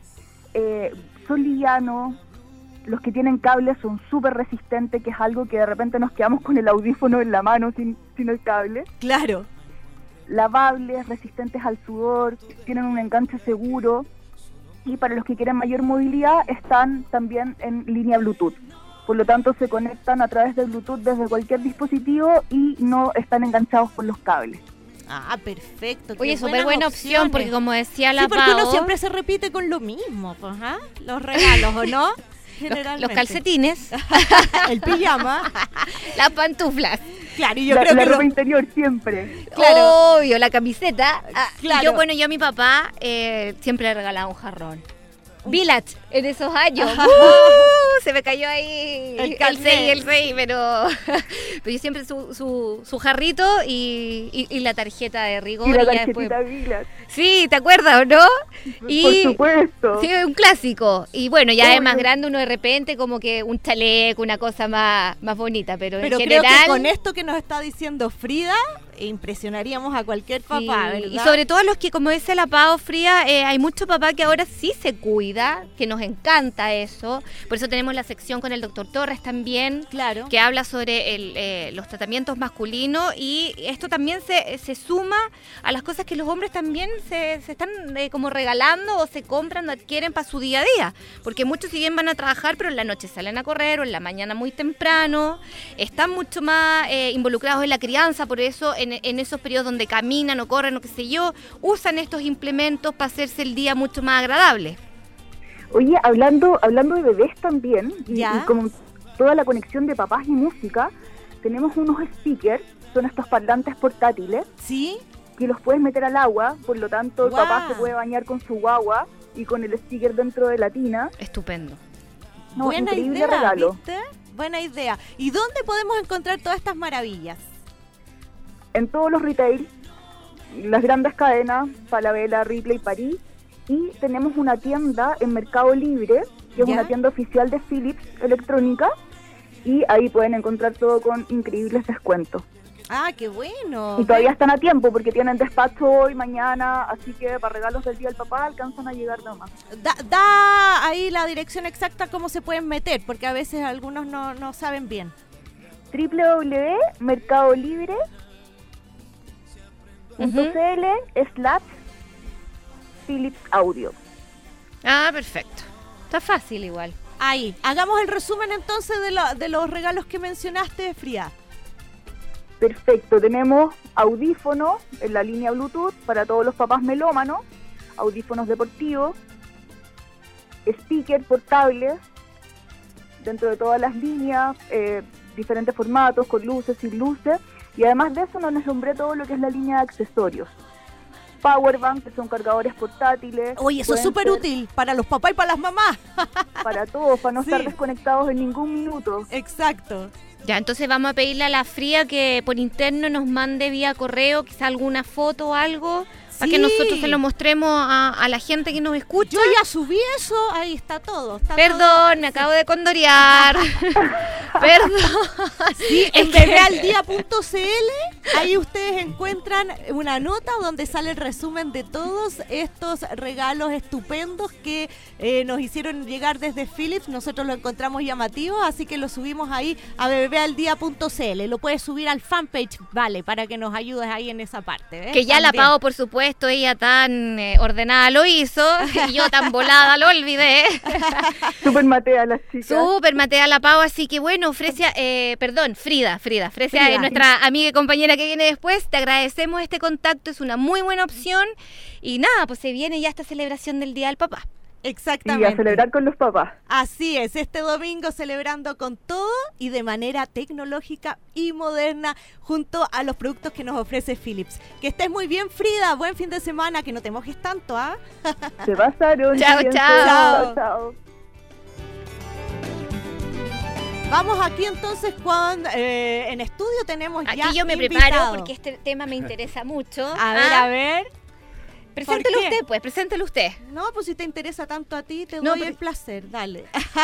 Speaker 12: Son livianos, los que tienen cable son súper resistentes, que es algo que de repente nos quedamos con el audífono en la mano sin el cable.
Speaker 2: Claro.
Speaker 12: Lavables, resistentes al sudor, tienen un enganche seguro, y para los que quieren mayor movilidad están también en línea Bluetooth. Por lo tanto, se conectan a través de Bluetooth desde cualquier dispositivo y no están enganchados por los cables.
Speaker 2: Ah, perfecto.
Speaker 3: Oye, súper buena opción, porque como decía la
Speaker 2: porque
Speaker 3: Pao,
Speaker 2: uno siempre se repite con lo mismo, pues, ¿ah? Los regalos, ¿o no?
Speaker 3: Los calcetines,
Speaker 2: el pijama,
Speaker 3: las pantuflas.
Speaker 2: Claro, y yo creo
Speaker 12: la
Speaker 2: que
Speaker 12: ropa interior siempre.
Speaker 3: Claro. Obvio, la camiseta.
Speaker 2: Claro.
Speaker 3: Yo a mi papá siempre le regalaba un jarrón. Village, en esos años. Se me cayó ahí el 6, pero yo siempre su jarrito y la tarjeta de rigor.
Speaker 12: Y la
Speaker 3: tarjetita
Speaker 12: Village.
Speaker 3: Sí, ¿te acuerdas o no?
Speaker 12: Por supuesto.
Speaker 3: Sí, un clásico. Y bueno, ya es más grande uno de repente, como que un chaleco, una cosa más bonita, pero en general...
Speaker 2: creo que con esto que nos está diciendo Frida, impresionaríamos a cualquier papá, ¿verdad?
Speaker 3: Y sobre todo los que, como dice la Pao, Frida, hay mucho papá que ahora sí se cuida, que nos encanta eso. Por eso tenemos la sección con el doctor Torres también,
Speaker 2: claro,
Speaker 3: que habla sobre los tratamientos masculinos, y esto también se suma a las cosas que los hombres también se están como regalando o se compran o adquieren para su día a día, porque muchos si bien van a trabajar, pero en la noche salen a correr o en la mañana muy temprano, están mucho más involucrados en la crianza, por eso en esos periodos donde caminan o corren o qué sé yo, usan estos implementos para hacerse el día mucho más agradable.
Speaker 12: Oye, hablando de bebés también, y
Speaker 2: ¿Ya?
Speaker 12: como toda la conexión de papás y música, tenemos unos speakers, son estos parlantes portátiles,
Speaker 2: ¿Sí?
Speaker 12: que los puedes meter al agua, por lo tanto el papá
Speaker 2: Guau.
Speaker 12: se puede bañar con su guagua y con el speaker dentro de la tina.
Speaker 3: Estupendo.
Speaker 12: No,
Speaker 2: Buena
Speaker 12: increíble
Speaker 2: idea,
Speaker 12: regalo.
Speaker 2: ¿viste? Buena idea. ¿Y dónde podemos encontrar todas estas maravillas?
Speaker 12: En todos los retail, las grandes cadenas, Falabella, Ripley, París, y tenemos una tienda en Mercado Libre, que es
Speaker 2: ¿Ya?
Speaker 12: una tienda oficial de Philips electrónica, y ahí pueden encontrar todo con increíbles descuentos.
Speaker 2: Ah, qué bueno.
Speaker 12: Y todavía están a tiempo porque tienen despacho hoy, mañana, así que para regalos del Día del Papá alcanzan a llegar nomás.
Speaker 2: Da ahí la dirección exacta cómo se pueden meter, porque a veces algunos no saben bien.
Speaker 12: www.mercadolibre.cl/Philips Audio.
Speaker 3: Ah, perfecto. Está fácil igual.
Speaker 2: Ahí, hagamos el resumen entonces de los regalos que mencionaste, Frida.
Speaker 12: Perfecto, tenemos audífonos en la línea Bluetooth para todos los papás melómanos, audífonos deportivos, speaker portables dentro de todas las líneas, diferentes formatos, con luces, sin luces, y además de eso nos nombré todo lo que es la línea de accesorios. Powerbank, que son cargadores portátiles.
Speaker 2: Oye, eso es
Speaker 12: pueden
Speaker 2: súper
Speaker 12: ser
Speaker 2: útil para los papás y para las mamás.
Speaker 12: para todos, para no
Speaker 2: Sí.
Speaker 12: estar desconectados en ningún minuto.
Speaker 2: Exacto.
Speaker 3: Ya, entonces vamos a pedirle a la Frida que por interno nos mande vía correo quizá alguna foto o algo para que
Speaker 2: Sí.
Speaker 3: nosotros se lo mostremos a la gente que nos escucha.
Speaker 2: Yo ya subí eso, ahí está todo. Está
Speaker 3: Perdón,
Speaker 2: todo.
Speaker 3: me acabo de condorear. Perdón.
Speaker 2: Sí, en
Speaker 3: Es que-
Speaker 2: bebealdía.cl ahí ustedes encuentran una nota donde sale el resumen de todos estos regalos estupendos que nos hicieron llegar desde Philips. Nosotros lo encontramos llamativo, así que lo subimos ahí a bebealdía.cl. Lo puedes subir al fanpage, vale, para que nos ayudes ahí en esa parte. ¿ves?
Speaker 3: Que ya la
Speaker 2: También.
Speaker 3: Pau, por supuesto, ella tan ordenada lo hizo, y yo tan volada lo olvidé.
Speaker 12: Súper matea las chicas.
Speaker 3: Súper matea la Pau, así que bueno, Fresia, Frida, Fresia
Speaker 2: Frida.
Speaker 3: es nuestra amiga y compañera que viene después, te agradecemos este contacto, es una muy buena opción, y nada, pues se viene ya esta celebración del Día del Papá.
Speaker 12: Y
Speaker 2: Exactamente.
Speaker 12: a celebrar con los papás.
Speaker 2: Así es, este domingo celebrando con todo y de manera tecnológica y moderna junto a los productos que nos ofrece Philips. Que estés muy bien, Frida, buen fin de semana, que no te mojes tanto, ¿ah?
Speaker 12: Se pasaron.
Speaker 3: Chao,
Speaker 12: cuídense.
Speaker 3: chao.
Speaker 12: Chao.
Speaker 2: Vamos aquí entonces en estudio tenemos
Speaker 3: Aquí
Speaker 2: ya
Speaker 3: yo me
Speaker 2: invitado.
Speaker 3: preparo porque este tema me interesa mucho.
Speaker 2: A ver.
Speaker 3: Preséntelo
Speaker 2: ¿por qué?
Speaker 3: usted, pues, preséntelo usted.
Speaker 2: No, pues si te interesa tanto a ti, te
Speaker 3: No,
Speaker 2: doy
Speaker 3: pero-
Speaker 2: el placer, dale.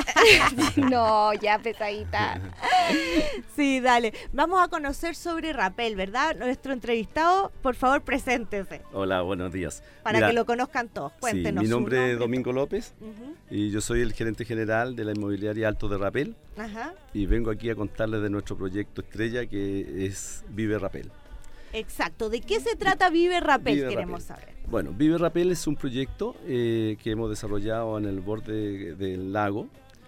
Speaker 3: No, ya pesadita.
Speaker 2: Sí, dale. Vamos a conocer sobre Rappel, ¿verdad? Nuestro entrevistado, por favor, preséntese.
Speaker 13: Hola, buenos días.
Speaker 2: Para
Speaker 13: Mira,
Speaker 2: que lo conozcan todos. Cuéntenos.
Speaker 13: sí, mi
Speaker 2: su
Speaker 13: nombre es Domingo López
Speaker 2: Ujú.
Speaker 13: y yo soy el gerente general de la inmobiliaria Alto de Rappel
Speaker 2: Ajá.
Speaker 13: y vengo aquí a contarles de nuestro proyecto estrella que es Vive Rappel.
Speaker 2: Exacto. ¿De qué se trata Vive Rappel?
Speaker 13: Vive
Speaker 2: Queremos
Speaker 13: Rappel.
Speaker 2: saber.
Speaker 13: Bueno, Vive Rappel es un proyecto que hemos desarrollado en el borde del lago,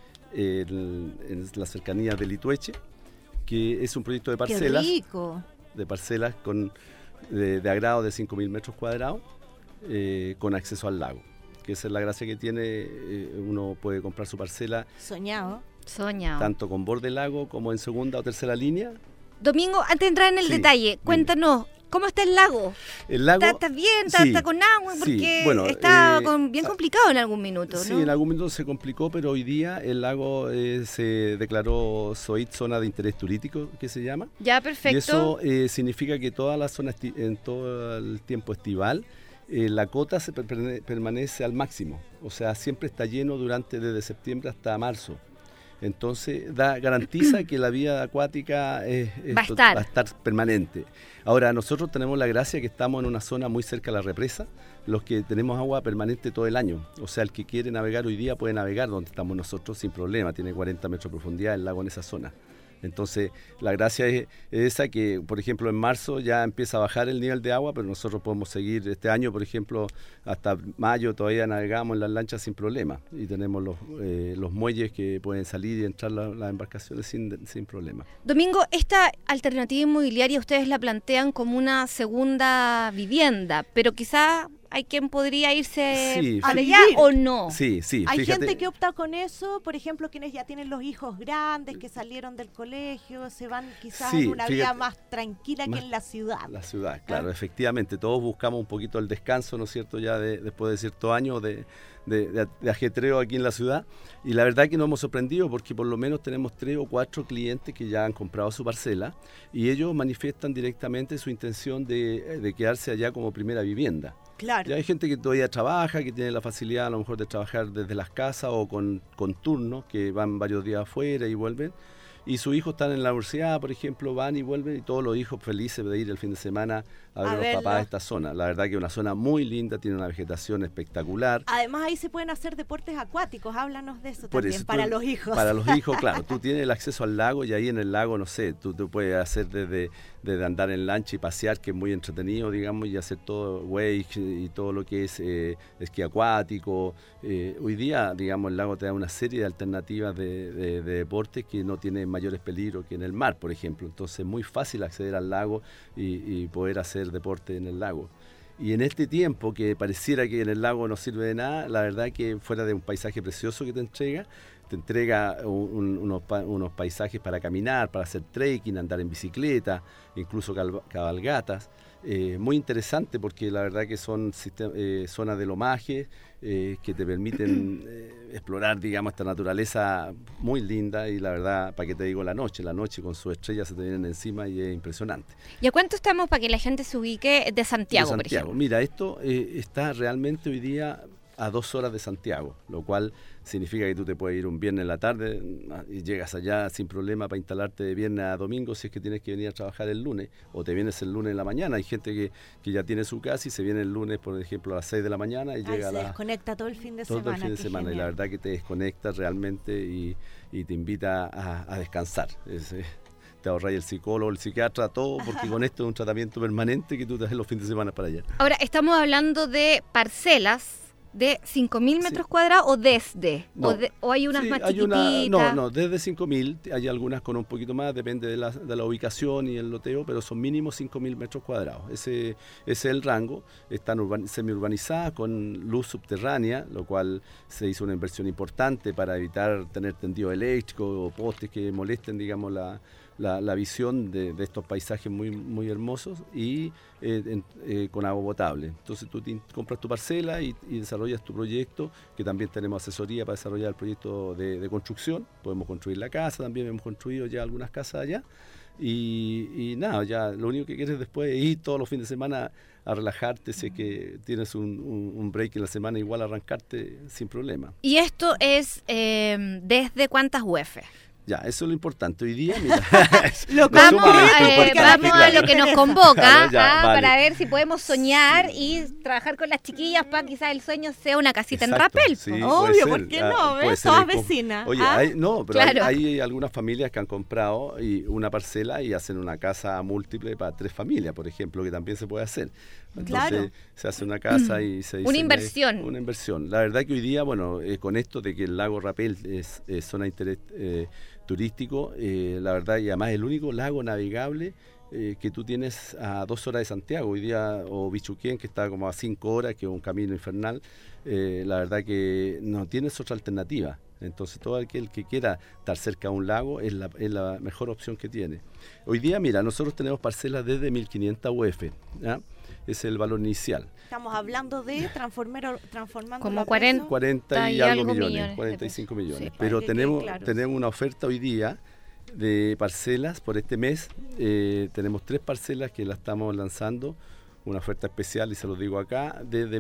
Speaker 13: en las cercanías de Litueche, que es un proyecto de parcelas.
Speaker 2: ¡Qué rico!
Speaker 13: De parcelas de agrado de 5.000 metros cuadrados con acceso al lago, que esa es la gracia que tiene. Uno puede comprar su parcela
Speaker 2: Soñado.
Speaker 3: Soñado.
Speaker 13: tanto con borde lago como en segunda o tercera línea.
Speaker 3: Domingo, antes de entrar en el
Speaker 13: Sí,
Speaker 3: detalle,
Speaker 13: dime.
Speaker 3: cuéntanos, ¿cómo está el lago?
Speaker 13: El lago
Speaker 3: ¿Está bien?
Speaker 13: sí,
Speaker 3: ¿Está con agua?
Speaker 13: sí,
Speaker 3: Porque
Speaker 13: bueno,
Speaker 3: está bien complicado en algún minuto,
Speaker 13: sí,
Speaker 3: ¿no?
Speaker 13: en algún momento se complicó, pero hoy día el lago se declaró SOIT, zona de interés turístico, que se llama.
Speaker 3: Ya, perfecto.
Speaker 13: Y eso significa que toda la zona, en todo el tiempo estival, la cota permanece al máximo. O sea, siempre está lleno desde septiembre hasta marzo. Entonces garantiza que la vida acuática
Speaker 3: Va a estar
Speaker 13: permanente. Ahora, nosotros tenemos la gracia que estamos en una zona muy cerca de la represa, los que tenemos agua permanente todo el año. O sea, el que quiere navegar hoy día puede navegar donde estamos nosotros sin problema. Tiene 40 metros de profundidad el lago en esa zona. Entonces, la gracia es esa que, por ejemplo, en marzo ya empieza a bajar el nivel de agua, pero nosotros podemos seguir este año, por ejemplo, hasta mayo todavía navegamos en las lanchas sin problema y tenemos los muelles que pueden salir y entrar las embarcaciones sin problema.
Speaker 3: Domingo, esta alternativa inmobiliaria ustedes la plantean como una segunda vivienda, pero quizás ¿Hay quien podría irse
Speaker 13: Sí,
Speaker 3: para
Speaker 2: sí.
Speaker 3: allá o no?
Speaker 13: Sí,
Speaker 2: Hay
Speaker 13: fíjate.
Speaker 2: gente que opta con eso, por ejemplo, quienes ya tienen los hijos grandes, que salieron del colegio, se van quizás
Speaker 13: Sí,
Speaker 2: en una vida
Speaker 13: fíjate,
Speaker 2: más tranquila
Speaker 13: más-
Speaker 2: que en la ciudad.
Speaker 13: La ciudad, claro, efectivamente. Todos buscamos un poquito el descanso, ¿no es cierto? Ya después de ciertos años de ajetreo aquí en la ciudad. Y la verdad que nos hemos sorprendido porque por lo menos tenemos 3 o 4 clientes que ya han comprado su parcela y ellos manifiestan directamente su intención de quedarse allá como primera vivienda.
Speaker 2: Claro.
Speaker 13: Ya hay gente que todavía trabaja, que tiene la facilidad a lo mejor de trabajar desde las casas o con turnos, que van varios días afuera y vuelven. Y sus hijos están en la universidad, por ejemplo, van y vuelven y todos los hijos felices de ir el fin de semana a ver a los papás de esta zona. La verdad que es una zona muy linda, tiene una vegetación espectacular.
Speaker 2: Además ahí se pueden hacer deportes acuáticos, háblanos de eso
Speaker 13: Por
Speaker 2: también,
Speaker 13: eso,
Speaker 2: para los hijos.
Speaker 13: Para los hijos, claro. Tú tienes el acceso al lago y ahí en el lago, no sé, tú puedes hacer desde andar en lancha y pasear, que es muy entretenido, digamos, y hacer todo wake y todo lo que es esquí acuático. Hoy día, digamos, el lago te da una serie de alternativas de deportes que no tienen mayores peligros que en el mar, por ejemplo. Entonces es muy fácil acceder al lago y poder hacer deporte en el lago. Y en este tiempo que pareciera que en el lago no sirve de nada, la verdad que fuera de un paisaje precioso que te entrega unos paisajes para caminar, para hacer trekking, andar en bicicleta, incluso cabalgatas. Muy interesante porque la verdad que son zonas de lomaje que te permiten explorar, digamos, esta naturaleza muy linda y la verdad, para qué te digo, la noche con sus estrellas se te vienen encima y es impresionante.
Speaker 3: ¿Y a cuánto estamos para que la gente se ubique de Santiago, por ejemplo?
Speaker 13: Mira, esto está realmente hoy día a 2 horas de Santiago, lo cual significa que tú te puedes ir un viernes en la tarde y llegas allá sin problema para instalarte de viernes a domingo si es que tienes que venir a trabajar el lunes, o te vienes el lunes en la mañana. Hay gente que ya tiene su casa y se viene el lunes, por ejemplo, a las 6 de la mañana y llega
Speaker 2: se desconecta todo el fin de semana.
Speaker 13: Todo el fin de semana, y la verdad que te desconecta realmente y te invita a descansar. Te ahorráis el psicólogo, el psiquiatra, todo, porque con esto es un tratamiento permanente que tú te haces los fines de semana para allá.
Speaker 3: Ahora, estamos hablando de parcelas de 5.000 metros cuadrados o desde,
Speaker 13: No.
Speaker 3: o hay unas
Speaker 13: Sí,
Speaker 3: más
Speaker 13: hay
Speaker 3: chiquititas.
Speaker 13: No, desde 5.000, hay algunas con un poquito más, depende de la ubicación y el loteo, pero son mínimo 5.000 metros cuadrados. Ese es el rango. Están semi-urbanizadas con luz subterránea, lo cual se hizo una inversión importante para evitar tener tendido eléctrico o postes que molesten, digamos, la visión de estos paisajes muy, muy hermosos y con agua potable. Entonces tú compras tu parcela y desarrollas tu proyecto, que también tenemos asesoría para desarrollar el proyecto de construcción. Podemos construir la casa, también hemos construido ya algunas casas allá. Y nada, ya lo único que quieres después es ir todos los fines de semana a relajarte, si es que tienes un break en la semana, igual arrancarte sin problema.
Speaker 3: ¿Y esto es desde cuántas UF?
Speaker 13: Ya, eso es lo importante. Hoy día, mira,
Speaker 3: vamos a lo que nos convoca,
Speaker 13: Claro, ya, vale.
Speaker 3: para ver si podemos soñar y trabajar con las chiquillas para quizás el sueño sea una casita
Speaker 13: Exacto,
Speaker 3: en Rapel.
Speaker 13: sí,
Speaker 2: Obvio,
Speaker 13: puede
Speaker 2: ¿por
Speaker 13: ser.
Speaker 2: qué no?
Speaker 13: Puede
Speaker 2: ¿Ves?
Speaker 13: ser
Speaker 2: Todas
Speaker 13: el
Speaker 2: vecinas.
Speaker 13: Oye,
Speaker 2: ¿Ah?
Speaker 13: pero
Speaker 3: Claro.
Speaker 13: hay algunas familias que han comprado una parcela y hacen una casa múltiple para 3 familias, por ejemplo, que también se puede hacer. Entonces
Speaker 2: Claro.
Speaker 13: se hace una casa y se dice...
Speaker 3: Una inversión.
Speaker 13: Una inversión. La verdad que hoy día, bueno, con esto de que el lago Rapel es zona de interés turístico, la verdad, y además el único lago navegable que tú tienes a 2 horas de Santiago, hoy día, o Bichuquén, que está como a 5 horas, que es un camino infernal, la verdad que no tienes otra alternativa. Entonces todo aquel que quiera estar cerca de un lago es la mejor opción que tiene. Hoy día, mira, nosotros tenemos parcelas desde 1.500 UF, ¿ya? Es el valor inicial.
Speaker 2: Estamos hablando de transformando
Speaker 3: como
Speaker 2: la
Speaker 3: 40
Speaker 13: y algo millones, 45 millones.
Speaker 3: Sí,
Speaker 13: pero
Speaker 2: para que quede
Speaker 13: tenemos
Speaker 2: claro.
Speaker 13: una oferta hoy día de parcelas por este mes. Tenemos 3 parcelas que la estamos lanzando, una oferta especial, y se los digo acá, desde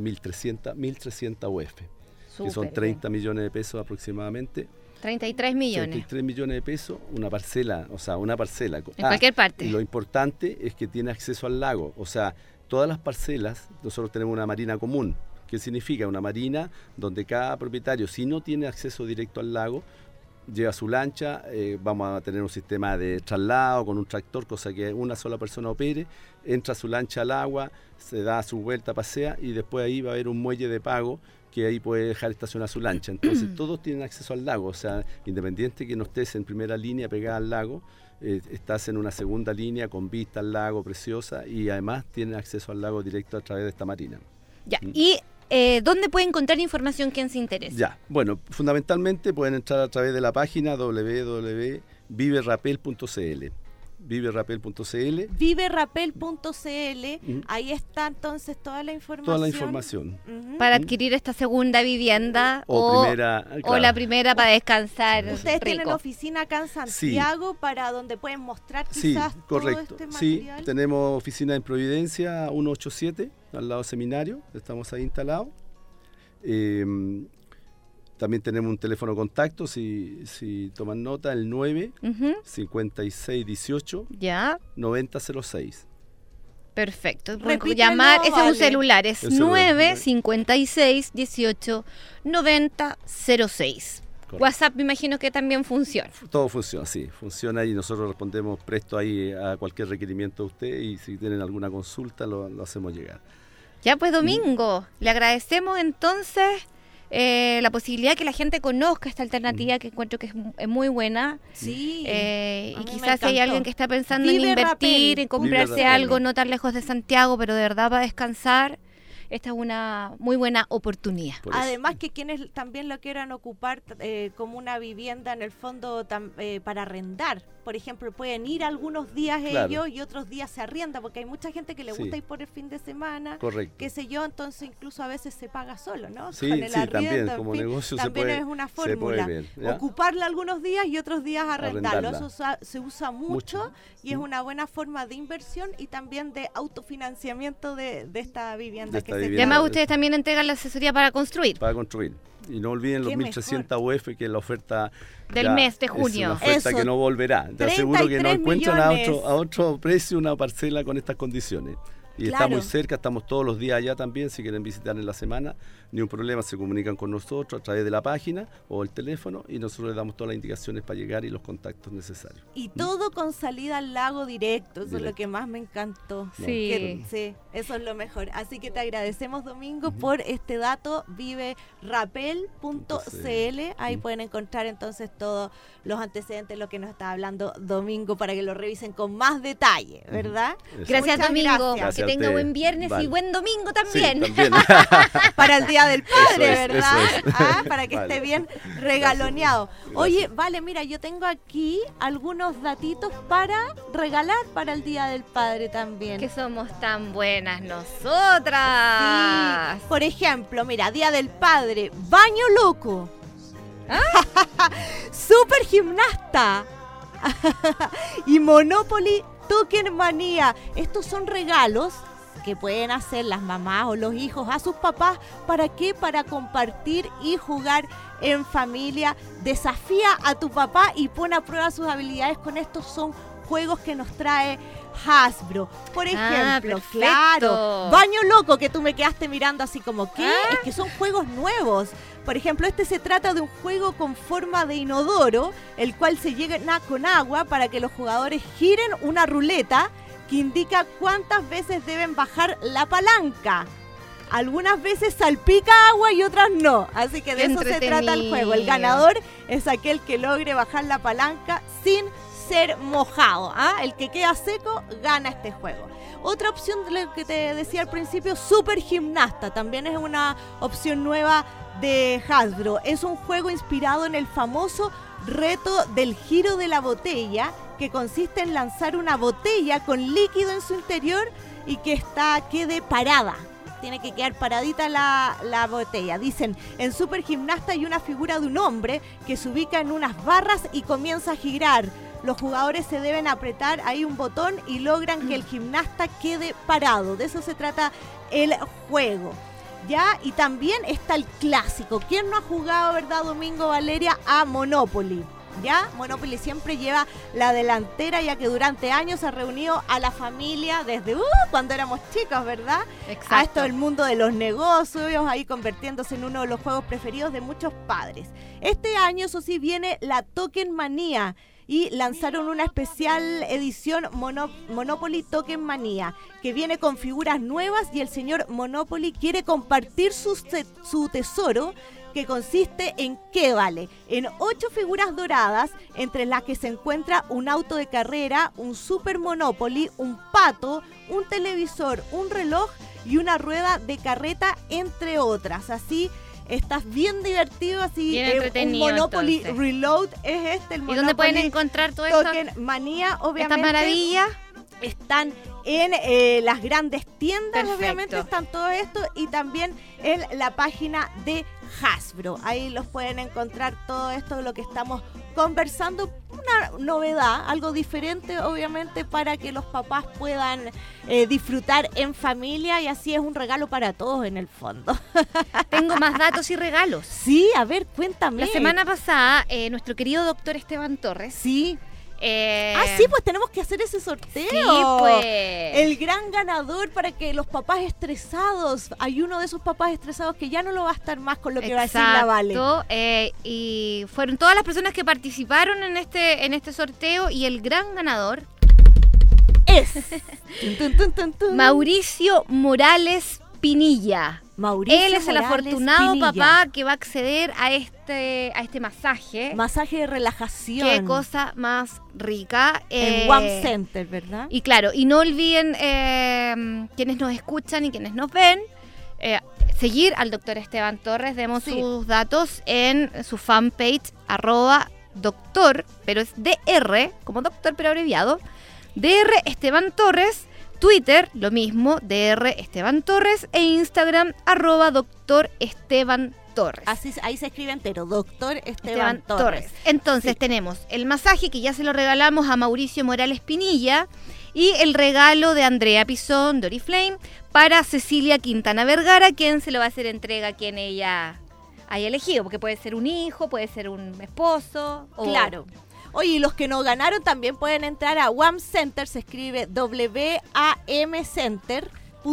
Speaker 13: 1.300 UF, que son 30 millones de pesos aproximadamente.
Speaker 3: 33 millones.
Speaker 13: 33 millones de pesos, una parcela.
Speaker 3: En cualquier parte.
Speaker 13: Y lo importante es que tiene acceso al lago, o sea, todas las parcelas, nosotros tenemos una marina común. ¿Qué significa? Una marina donde cada propietario, si no tiene acceso directo al lago, lleva su lancha, vamos a tener un sistema de traslado con un tractor, cosa que una sola persona opere, entra su lancha al agua, se da su vuelta, pasea, y después ahí va a haber un muelle de pago que ahí puede dejar estacionar su lancha. Entonces todos tienen acceso al lago, o sea, independiente que no estés en primera línea pegada al lago, estás en una segunda línea con vista al lago preciosa, y además tienes acceso al lago directo a través de esta marina.
Speaker 3: Ya, y ¿dónde puede encontrar información quien se interese?
Speaker 13: Ya, bueno, fundamentalmente pueden entrar a través de la página www.viverapel.cl.
Speaker 2: Viverapel.cl, ahí está entonces toda la información.
Speaker 13: Toda la información.
Speaker 3: Para adquirir esta segunda vivienda
Speaker 13: o
Speaker 3: la primera para descansar.
Speaker 2: Ustedes
Speaker 3: rico.
Speaker 2: tienen oficina acá en Santiago para donde pueden mostrar quizás
Speaker 13: correcto.
Speaker 2: todo este material.
Speaker 13: Sí, tenemos oficina en Providencia 187, al lado del seminario, estamos ahí instalados. También tenemos un teléfono de contacto, si toman nota, el 9-5618 9006.
Speaker 3: Perfecto.
Speaker 2: Repítelo,
Speaker 3: llamar, ese es un
Speaker 2: vale.
Speaker 3: celular, es 9-5618 9006. WhatsApp me imagino que también funciona.
Speaker 13: Todo funciona, sí, funciona y nosotros respondemos presto ahí a cualquier requerimiento de usted y si tienen alguna consulta lo hacemos llegar.
Speaker 3: Ya pues, Domingo, le agradecemos entonces la posibilidad de que la gente conozca esta alternativa que encuentro que es muy buena.
Speaker 2: Sí.
Speaker 3: Y quizás si hay alguien que está pensando en invertir, en comprarse
Speaker 13: Vive
Speaker 3: algo no tan lejos de Santiago, pero de verdad para descansar, esta es una muy buena oportunidad.
Speaker 2: Además que quienes también lo quieran ocupar como una vivienda en el fondo para arrendar. Por ejemplo, pueden ir algunos días ellos y otros días se arrienda, porque hay mucha gente que le gusta ir por el fin de semana, qué sé yo, entonces incluso a veces se paga solo, ¿no?
Speaker 13: Sí,
Speaker 2: con el arriendo,
Speaker 13: también como negocio
Speaker 2: también es una fórmula. Ocuparla algunos días y otros días arrendarlo. Eso se usa mucho y es una buena forma de inversión y también de autofinanciamiento de esta vivienda que se
Speaker 3: Y además ustedes también entregan la asesoría para construir.
Speaker 13: Para construir. Y no olviden los 1.300 UF, que es la oferta
Speaker 3: del mes de junio.
Speaker 13: Es una oferta que no volverá. Te aseguro que no encuentran a otro precio una parcela con estas condiciones. Y está muy cerca, estamos todos los días allá también, si quieren visitar en la semana, ni un problema, se comunican con nosotros a través de la página o el teléfono y nosotros les damos todas las indicaciones para llegar y los contactos necesarios.
Speaker 2: Y todo con salida al lago directo, eso es lo que más me encantó. Sí, eso es lo mejor. Así que te agradecemos, Domingo, por este dato, viverapel.cl, ahí pueden encontrar entonces todos los antecedentes, lo que nos está hablando Domingo, para que lo revisen con más detalle, ¿verdad?
Speaker 3: Gracias,
Speaker 2: muchas
Speaker 3: Domingo.
Speaker 2: Gracias.
Speaker 3: Que tenga buen viernes y buen domingo también.
Speaker 13: Sí, también.
Speaker 2: Para el Día del Padre,
Speaker 13: eso
Speaker 2: ¿verdad?
Speaker 13: es.
Speaker 2: Para que esté bien regaloneado. Oye, vale, mira, yo tengo aquí algunos datitos para regalar para el Día del Padre también.
Speaker 3: Que somos tan buenas nosotras.
Speaker 2: Sí. Por ejemplo, mira, Día del Padre, baño loco. Super gimnasta. Y Monopoly Token Manía. Estos son regalos que pueden hacer las mamás o los hijos a sus papás. ¿Para qué? Para compartir y jugar en familia. Desafía a tu papá y pon a prueba sus habilidades con estos. Son juegos que nos trae Hasbro. Por ejemplo, claro, Baño Loco, que tú me quedaste mirando así como, ¿qué? Es que son juegos nuevos. Por ejemplo, este se trata de un juego con forma de inodoro, el cual se llena con agua para que los jugadores giren una ruleta que indica cuántas veces deben bajar la palanca. Algunas veces salpica agua y otras no. Así que de eso se trata el juego. El ganador es aquel que logre bajar la palanca sin ser mojado. El que queda seco gana este juego. Otra opción de lo que te decía al principio, Super Gimnasta, también es una opción nueva de Hasbro. Es un juego inspirado en el famoso reto del giro de la botella, que consiste en lanzar una botella con líquido en su interior y que quede parada. Tiene que quedar paradita la botella. Dicen, en Super Gimnasta hay una figura de un hombre que se ubica en unas barras y comienza a girar. Los jugadores se deben apretar ahí un botón y logran que el gimnasta quede parado. De eso se trata el juego. ¿Ya? Y también está el clásico. ¿Quién no ha jugado, verdad, Domingo, Valeria, a Monopoly? ¿Ya? Monopoly siempre lleva la delantera, ya que durante años ha reunido a la familia desde cuando éramos chicos, ¿verdad?
Speaker 3: Exacto.
Speaker 2: A esto del mundo de los negocios, ahí convirtiéndose en uno de los juegos preferidos de muchos padres. Este año, eso sí, viene la Token Manía y lanzaron una especial edición Monopoly Token Manía, que viene con figuras nuevas y el señor Monopoly quiere compartir su tesoro, que consiste en ¿qué vale? En 8 figuras doradas, entre las que se encuentra un auto de carrera, un Super Monopoly, un pato, un televisor, un reloj y una rueda de carreta, entre otras. Así estás bien divertido, así
Speaker 3: bien entretenido.
Speaker 2: Un Monopoly
Speaker 3: entonces.
Speaker 2: Reload es este, el Monopoly.
Speaker 3: ¿Y dónde pueden encontrar todo esto?
Speaker 2: Token Manía, obviamente.
Speaker 3: Esta maravilla.
Speaker 2: Están en las grandes tiendas,
Speaker 3: Perfecto.
Speaker 2: obviamente están todo esto, y también en la página de Hasbro. Ahí los pueden encontrar todo esto de lo que estamos conversando. Una novedad, algo diferente, obviamente, para que los papás puedan disfrutar en familia, y así es un regalo para todos en el fondo.
Speaker 3: Tengo más datos y regalos.
Speaker 2: Sí, a ver, cuéntame.
Speaker 3: La semana pasada, nuestro querido doctor Esteban Torres.
Speaker 2: Sí. Sí, pues tenemos que hacer ese sorteo.
Speaker 3: Sí, pues.
Speaker 2: El gran ganador para que los papás estresados, hay uno de esos papás estresados que ya no lo va a estar más con lo que va a decir la Vale.
Speaker 3: Y fueron todas las personas que participaron en este sorteo, y el gran ganador
Speaker 2: es
Speaker 3: Mauricio Morales Pinilla.
Speaker 2: Mauricio
Speaker 3: Él es el
Speaker 2: Morales
Speaker 3: afortunado
Speaker 2: Pinilla.
Speaker 3: papá que va a acceder a este masaje.
Speaker 2: Masaje de relajación.
Speaker 3: Qué cosa más rica.
Speaker 2: En One Center, ¿verdad?
Speaker 3: Y claro, y no olviden quienes nos escuchan y quienes nos ven, seguir al doctor Esteban Torres. Demos sus datos en su fanpage, @doctor, pero es DR, como doctor pero abreviado, DR Esteban Torres. Twitter, lo mismo, DR Esteban Torres, e Instagram, @doctor Esteban Torres.
Speaker 2: Así, ahí se escribe entero, doctor Esteban Torres.
Speaker 3: Entonces tenemos el masaje, que ya se lo regalamos a Mauricio Morales Pinilla, y el regalo de Andrea Pizón, de Oriflame, para Cecilia Quintana Vergara, quien se lo va a hacer entrega a quien ella haya elegido, porque puede ser un hijo, puede ser un esposo.
Speaker 2: Claro. Oye, y los que no ganaron también pueden entrar a WAM Center, se escribe WAMcenter.cl,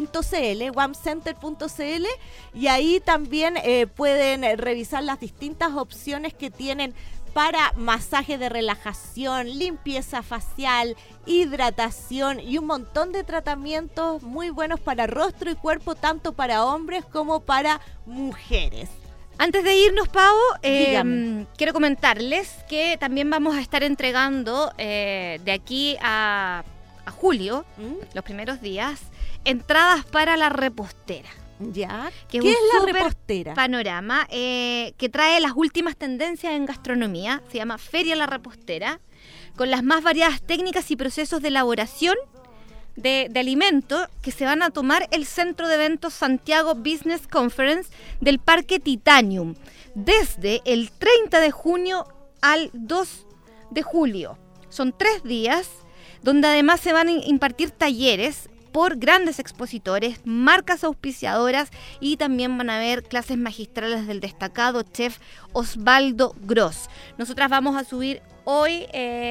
Speaker 2: wamcenter.cl, y ahí también pueden revisar las distintas opciones que tienen para masaje de relajación, limpieza facial, hidratación y un montón de tratamientos muy buenos para rostro y cuerpo, tanto para hombres como para mujeres.
Speaker 3: Antes de irnos, Pau, quiero comentarles que también vamos a estar entregando de aquí a julio, los primeros días, entradas para la repostera.
Speaker 2: ¿Ya?
Speaker 3: ¿Qué
Speaker 2: es la repostera?
Speaker 3: Panorama que trae las últimas tendencias en gastronomía. Se llama Feria La Repostera, con las más variadas técnicas y procesos de elaboración de alimentos que se van a tomar el Centro de Eventos Santiago Business Conference del Parque Titanium desde el 30 de junio al 2 de julio. Son 3 días donde además se van a impartir talleres por grandes expositores, marcas auspiciadoras, y también van a haber clases magistrales del destacado chef Osvaldo Gross. Nosotras vamos a subir hoy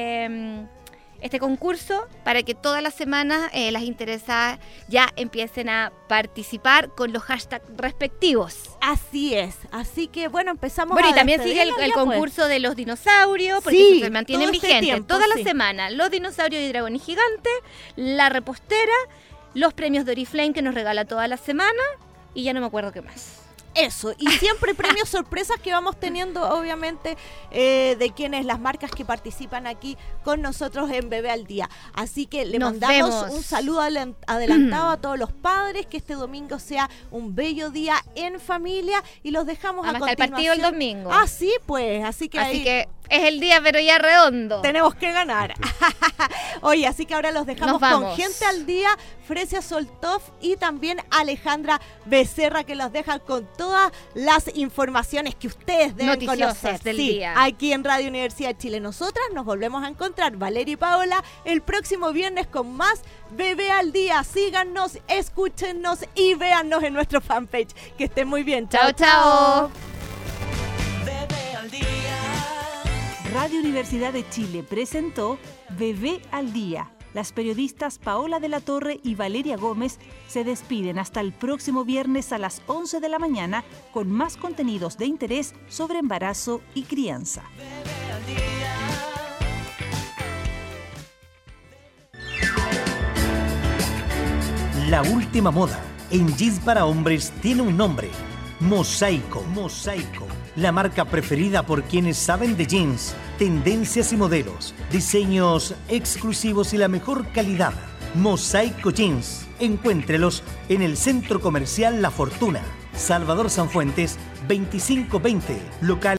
Speaker 3: este concurso para que todas las semanas las interesadas ya empiecen a participar con los hashtags respectivos.
Speaker 2: Así es, así que bueno, empezamos.
Speaker 3: Bueno, y también sigue el concurso de los dinosaurios, porque se mantienen vigentes toda la semana. Los dinosaurios y dragones gigantes, la repostera, los premios de Oriflame que nos regala toda la semana, y ya no me acuerdo qué más.
Speaker 2: Eso, y siempre premios sorpresas que vamos teniendo, obviamente, de quienes, las marcas que participan aquí con nosotros en Bebé al Día. Así que le mandamos un saludo adelantado a todos los padres, que este domingo sea un bello día en familia, y los dejamos a continuación.
Speaker 3: El partido el domingo.
Speaker 2: Ah, sí, pues, así que
Speaker 3: es el día, pero ya redondo.
Speaker 2: Tenemos que ganar. Oye, así que ahora los dejamos con Gente al Día, Fresia Soltov y también Alejandra Becerra, que los deja con todas las informaciones que ustedes deben conocer
Speaker 3: del día.
Speaker 2: Aquí en Radio Universidad de Chile. Nosotras nos volvemos a encontrar, Valeria y Paola, el próximo viernes con más Bebé al Día. Síganos, escúchenos y véannos en nuestro fanpage. Que estén muy bien. Chao, chao.
Speaker 1: Bebé al Día. Radio Universidad de Chile presentó Bebé al Día. Las periodistas Paola de la Torre y Valeria Gómez se despiden hasta el próximo viernes a las 11 de la mañana con más contenidos de interés sobre embarazo y crianza.
Speaker 14: La última moda en jeans para hombres tiene un nombre: Mosaico. La marca preferida por quienes saben de jeans, tendencias y modelos, diseños exclusivos y la mejor calidad. Mosaico Jeans. Encuéntrelos en el Centro Comercial La Fortuna, Salvador Sanfuentes 2520, local